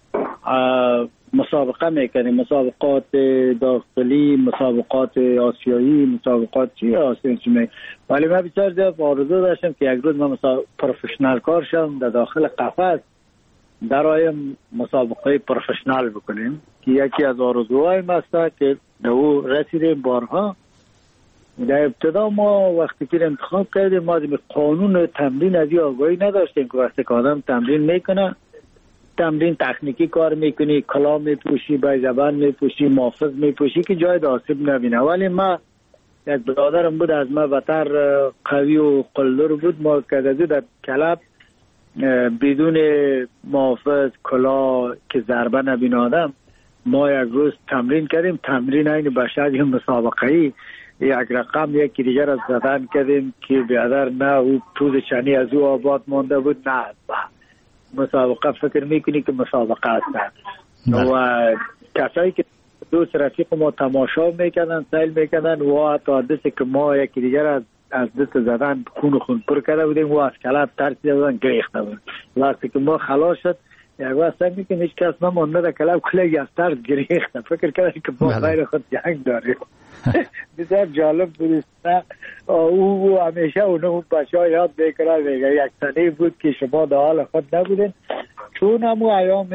[SPEAKER 14] مسابقه میکردیم، مسابقات داخلی، مسابقات آسیایی، مسابقات آسیایی. ولی من بسیار زیاد آرزو داشتم که یک روز من پروفشنال کار شدم در داخل قفس در آیم مسابقه پروفشنال بکنیم که یکی از آرزوهای ما است که در او رسیدیم بارها. در ابتدا ما وقتی که انتخاب کردیم ما قانون تمرین از این آگاهی نداشتیم که وقتی که آدم تمرین میکنه، تمرین تکنیکی کار میکنی، کلاه میپوشی، بیضبان میپوشی، محافظ میپوشی که جای آسیب نبینه. ولی ما یک برادرم بود از ما بتر قوی و قلدر بود، ما کدازی در کلب بدون محافظ، کلاه که ضربه نبینه آدم، ما یک روز تمرین کردیم. تمرین این بشر مسابقه‌ای یک رقم یکی دیگر از زدن کردیم که بیادر نه او پوز چنی از او آباد مانده بود، نه مسابقه فکر میکنی که مسابقه هستن و کسایی که دوست رفیق ما تماشا میکنن، سیل میکنن و حتی دستی که ما یکی دیگر از دست زدن خون پر کرده بودیم و از کلاب ترسیده بودن گریخته بود. وقتی که ما خلاص شد یک وقت سعی میکنی هیچ کس نمانده در کلاب کلگی از ترس گریخته، فکر کرده که ما غیر خود جنگ داریم. بسیار جالب بود. او همیشه اونو بچه ها یاد میکنه میگه یک سنه بود که شما در حال خود نبودین، چون همو ایام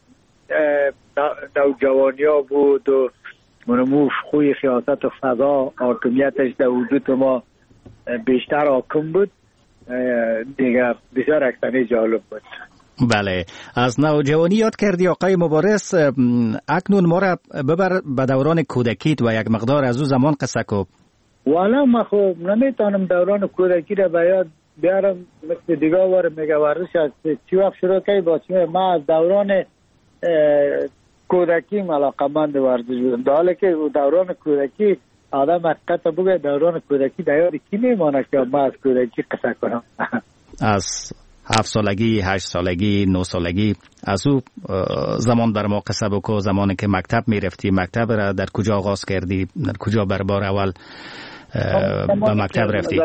[SPEAKER 14] نوجوانی ها بود و منمو خوی خیاست و فضا حاکمیتش در وجود ما بیشتر حاکم بود دیگه. بسیار یک سنه جالب بود.
[SPEAKER 13] بله، از نوجوانی یاد کردی آقای مبارز. اکنون ما را ببر به دوران کودکیت و یک مقدار از او زمان قصه کو.
[SPEAKER 14] والا ما خب نمیتونم دوران کودکی را بیاد بیارم، مثل دیگه وار میگه ورزش از چی وقت شروع کردی با چی. ما از دوران کودکی علاقه‌مند ورزش بودم، در حالی که دوران کودکی آدم حقیقت بگه دوران کودکی در یاد کی میمانه که ما از کودکی قصه کنم.
[SPEAKER 13] از 7 سالگی، 8 سالگی، 9 سالگی، از او زمان بر ما قصه بکو. زمانی که مکتب میرفتی، مکتب را در کجا آغاز کردی؟ در کجا بر بار اول به مکتب رفتی؟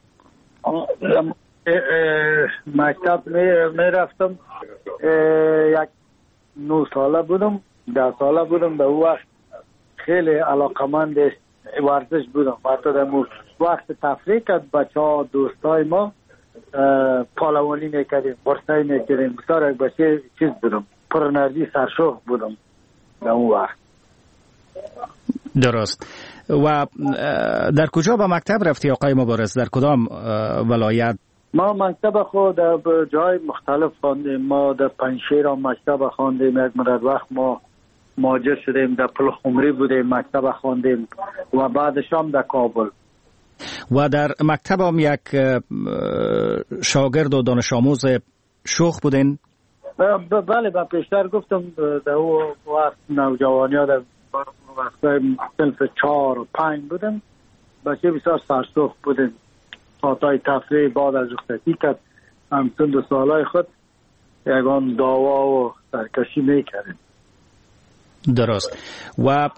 [SPEAKER 14] مکتب میرفتم، یک 9 ساله بودم، 10 ساله بودم. به اون وقت خیلی علاقمند ورزش بودم. حتی در وقت تفریح کرد بچه ها دوستای ما پالوانی میکردیم، برسایی میکردیم. بسیار یک بچه چیز بودم، پر انرژی، سرشوق بودم در اون وقت.
[SPEAKER 13] درست. و در کجا به مکتب رفتی آقای مبارز؟ در کدام ولایت؟
[SPEAKER 14] ما مکتب خود در جای مختلف خواندیم. ما در پنجشیر هم مکتب خواندیم. یک مدت وقت ما مهاجر شدیم، در پلخمری بودیم، مکتب خواندیم و بعدش هم در کابل.
[SPEAKER 13] و در مکتب هم یک شاگرد و دانش آموز شوخ بودین؟
[SPEAKER 14] بله، با پیشتر گفتم در او وقت نوجوانی ها در وقتای صنف 4 و 5 بودم، بچه بسیار سرسخت بودیم. ساعتهای تفریح بعد از رخصتی که همچون 2 سالهای خود یگان دعوا و سرکشی میکردیم.
[SPEAKER 13] درست. و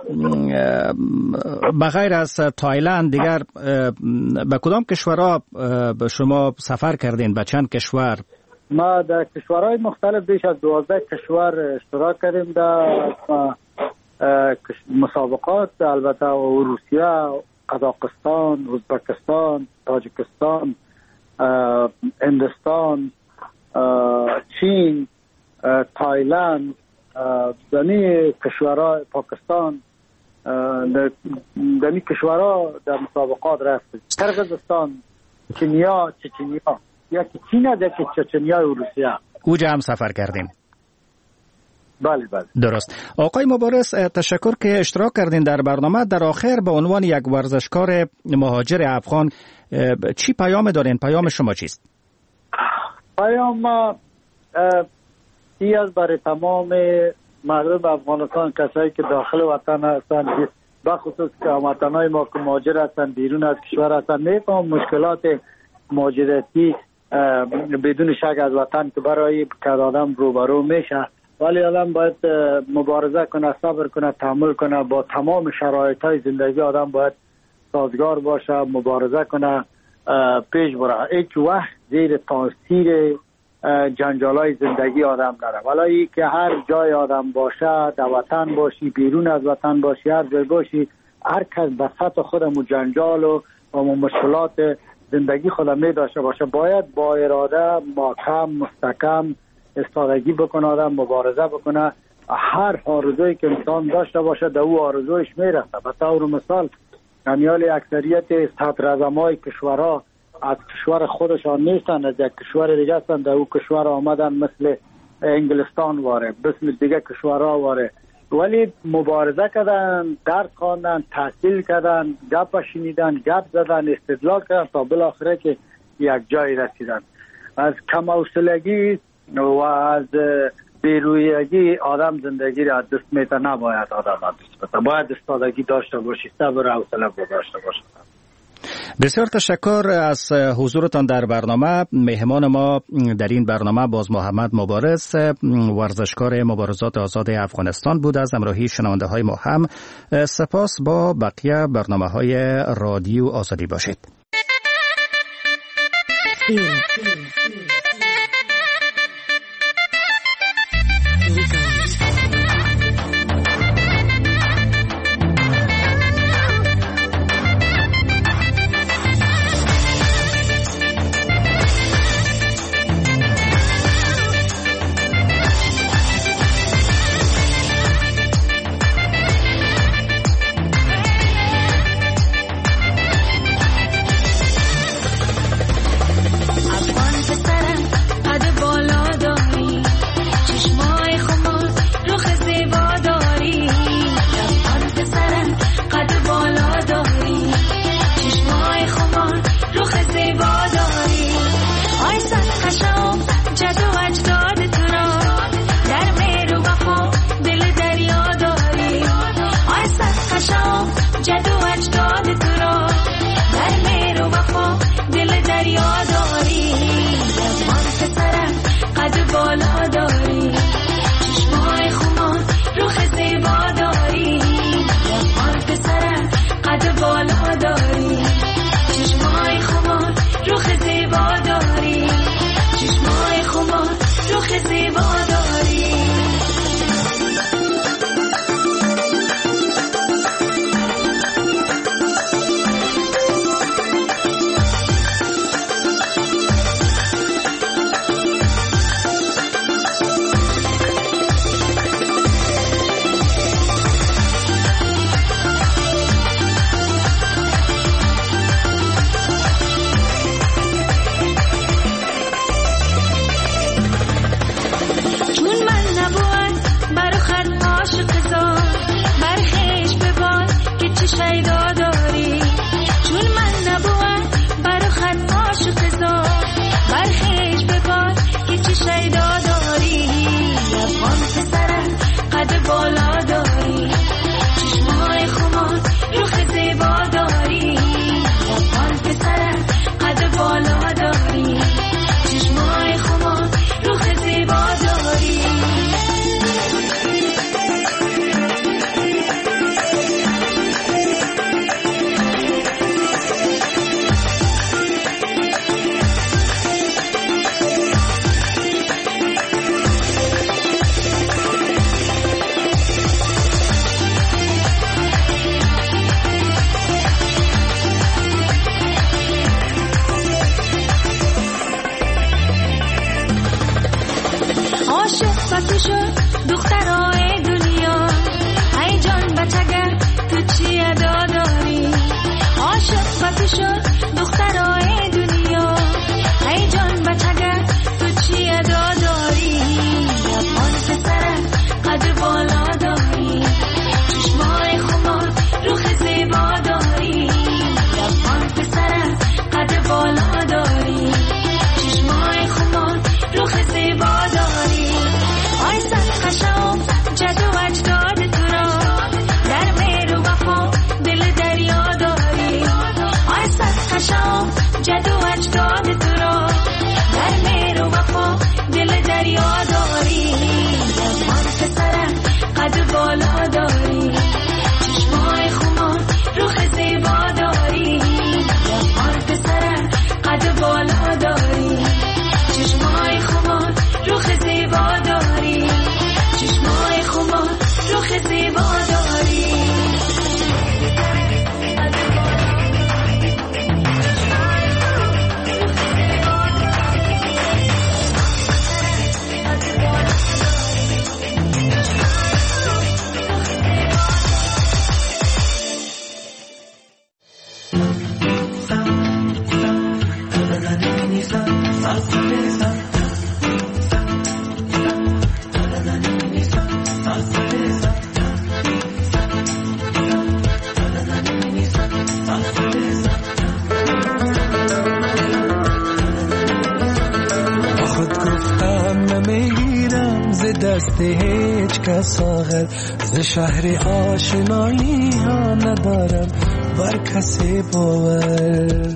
[SPEAKER 13] بغیر از تایلند دیگر به کدام کشورها به شما سفر کردین؟ به چند کشور؟
[SPEAKER 14] ما در کشورهای مختلف بیش از 12 کشور اشتراک کردیم در مسابقات، البته روسیه، قزاقستان، ازبکستان، تاجیکستان، هندوستان، چین، تایلند، دمی کشورها، پاکستان، دمی کشورها در مسابقات رفتیم. قرقیزستان، چینیا، چچنیا، یکی چین است، یکی چچنیا و روسیه.
[SPEAKER 13] اوجا هم سفر کردیم.
[SPEAKER 14] بله بله.
[SPEAKER 13] درست. آقای مبارز، تشکر که اشتراک کردین در برنامه. در آخر به عنوان یک ورزشکار مهاجر افغان چی پیام دارین؟ پیام شما چیست؟
[SPEAKER 14] پیام ای از برای تمام مردم افغانستان، کسایی که داخل وطن هستند، بخصوص که هموطنای ما که مهاجر هستند بیرون از کشور هستند، میفهم مشکلات مهاجرتی بدون شک از وطن که برای که آدم روبرو میشه، ولی آدم باید مبارزه کنه، صبر کنه، تحمل کنه، با تمام شرایط های زندگی آدم باید سازگار باشه، مبارزه کنه، پیش بره. هیچ وقت زیر تاثیر جنجالای زندگی آدم نره. ولی که هر جای آدم باشه، در وطن باشی، بیرون از وطن باشی، هر جای باشی، هر کس به سطح خودمو جنجال و مشکلات زندگی خودم می داشته باشه، باید با اراده محکم مستحکم استادگی بکنه، آدم مبارزه بکنه. هر آرزویی که انسان داشته باشه در او آرزویش میرسه. به طور مثال امیال اکثریت صدراعظمای کشورها از کشور خودشان نیستن، از یک کشور دیگه هستن، در او کشور آمدن، مثل انگلستان واره، مثل دیگه کشورها واره، ولی مبارزه کردن، درس خواندن، تحصیل کردن، گپ شنیدن، گپ زدن، استدلال کردن تا بالاخره که یک جای رسیدن. از کم حوصلگی و از بیرویگی آدم زندگی را دست میده، نباید آدم دست بده، باید استادگی داشته باشی، صبر و حوصله داشته باشی.
[SPEAKER 13] بسیار تشکر از حضورتان در برنامه. مهمان ما در این برنامه باز محمد مبارز، ورزشکار مبارزات آزاد افغانستان بود. از همراهی شنونده های ما هم سپاس. با بقیه برنامه های رادیو آزادی باشید.
[SPEAKER 15] شیدا داری چون من نبوم برا خط عاشق زار برخیش ببار که چی شیدا داری لبان پسرم قد بالا داری چشمای خمار رخ زیبا داری لبان پسرم قد بالا داری چشمای خمار رخ زیبا داری عاشق شد دخترای دنیا ای جان بچگر تو چی ادا داری عاشق شد دخترای دنیا ای جان بچگر تو چی ادا داری لبان پسرم قد بالا داری چشمای خمار رخ زیبا داری لبان پسرم قد بالا داری چشمای خمار رخ زیبا داری آی سرخشم جد و اجداد تو را در مهر و وفا دل دریا داری آی سرخشم جد و اجداد تو را در مهر و وفا دل دریا داری لبان پسرم قد بالا داری چشمای خمار رخ زیبا داری لبان پسرم قد بالا داری چشمای خمار رخ زیبا داری چشمای خمار رخ زیبا داری
[SPEAKER 16] دست هیچ کس آخر ز شهر آشنایی ها ندارم بر کسی باور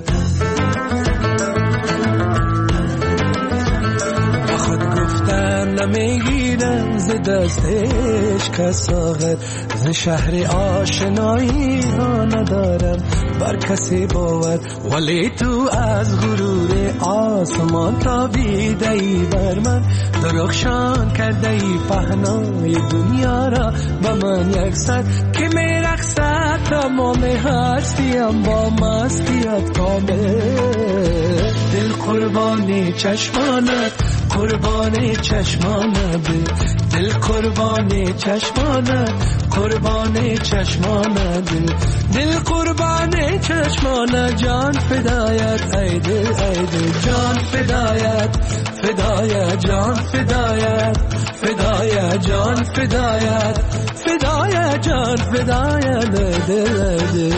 [SPEAKER 16] خود گفتم نمیگیرم ز دست هیچ کس آخر ز شهر آشنایی ها ندارم بر کسی باور ولی تو از غرور آسمان تابیده ای بر من درخشان کرده ای پهنای دنیا را به من یکسر که میرقصد تمام هستیم با مستیت کامل دل قربان چشمانت قربان چشمانت دل قربان چشمانت قربان چشمانت دل قربان چشمانت جان فدایت ای دل جان فدایت فدایت جان فدایت فدایت جان فدایت فدایت جان فدایت دل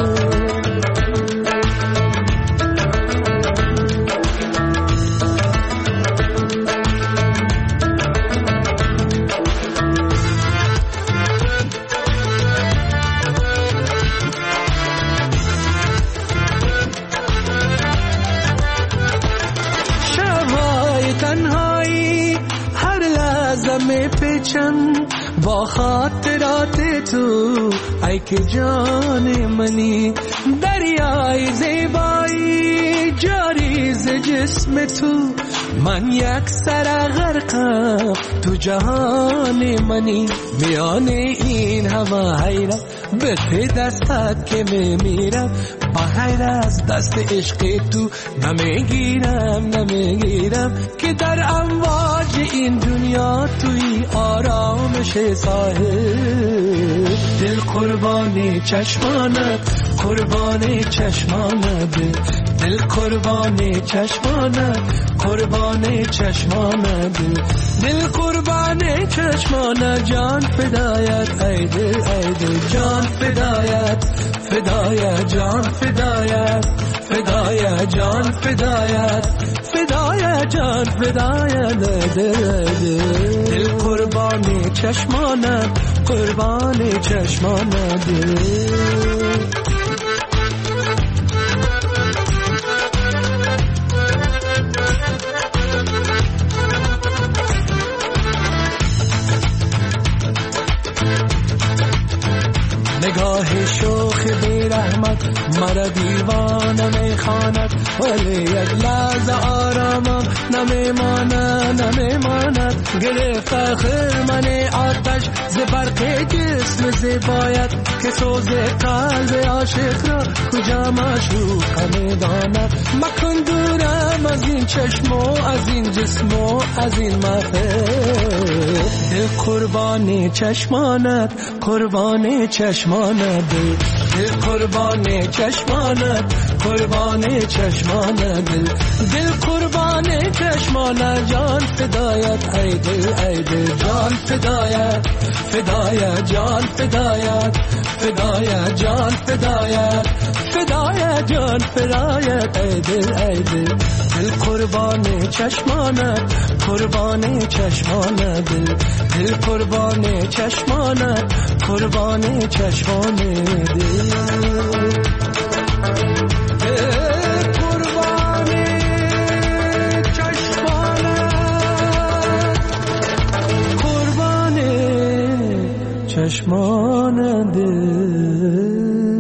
[SPEAKER 16] با خاطرات تو ای که جان منی دریای زیبایی جاری ز جسم تو من یک سر غرقم تو جهان منی میان این همه حیرت به ته دستت که میمیرم با حیر از دست عشق تو نمیگیرم که در امواج این دنیا توی آرامش ساحل دل قربان چشمانت قربان چشمانت دل قربان چشمانت قربان چشمانت دل قربان چشمانت جان فدایت ای دل جان فدایت جان فدایت، فدای جان فدایت، فدای جان فدایت. دل قربانی چشمانت، قربانی چشمانت. نگاه شوخ بی رحمت مرا دیوانه میخواند، ولی یک لحظه آرامم نمیماند. گرفت خرمن آتش ز برق جسم زیبایت، که سوز قلب عاشق را کجا معشوق میداند. مکن دورم از این چشم و از این جسم و از این محفل. دل قربانی چشمانت، قربانی چشمانت. دل قربانی چشمانت، قربانی چشمانت. دل قربانی چشمانت. جان فدایت ای دل، ای دل جان فدایت، فدای جان فدایت، فدای جان فدایت، فدای جان فدایت. ای دل، ای دل. دل قربانی چشمانت، قربانی چشمانت. دل قربانی چشمانت، قربانی چشمانت. چشمان دل.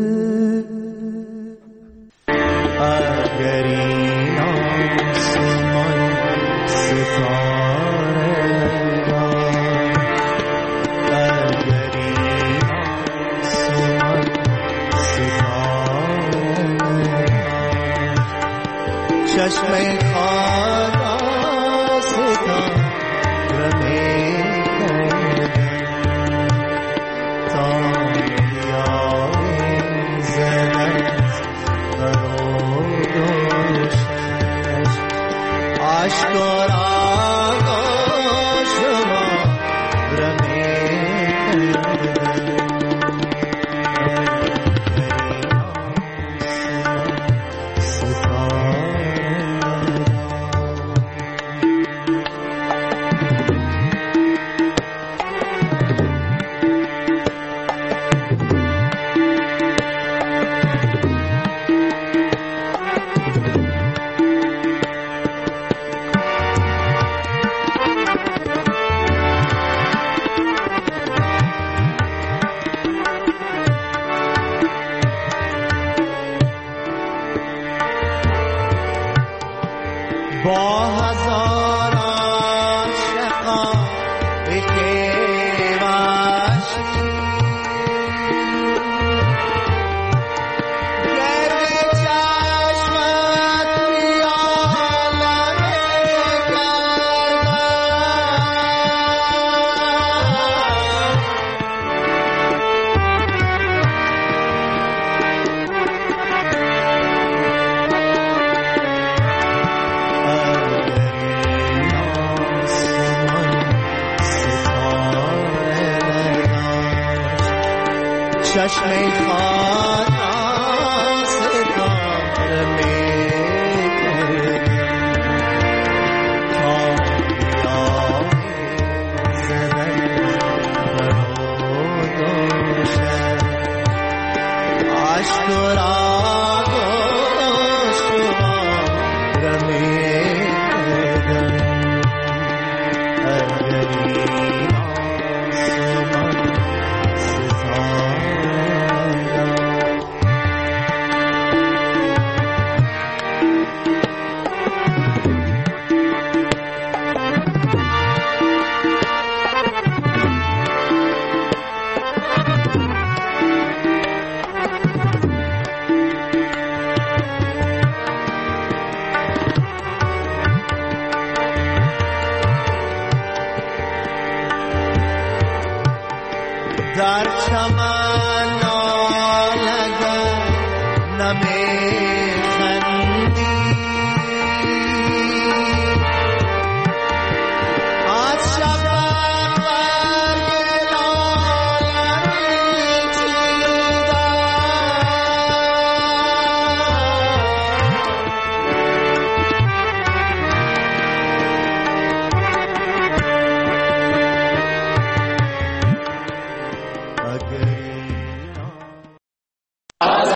[SPEAKER 17] اگر این آسمان ستاره دار، اگر این آسمان ستاره دار، چشم خدا ستاره می‌کند تا بیایی زند برودوشش. عشق و راگوش ما رمیکند با هزار عاشقا بکی باشی، گرد چشمت پیاله چشم خدا ستاره می‌کند تا بیایی زند برودوشش. عشق و راگوش ما رمیکند اگر این آسمان در چمن نالگر نمی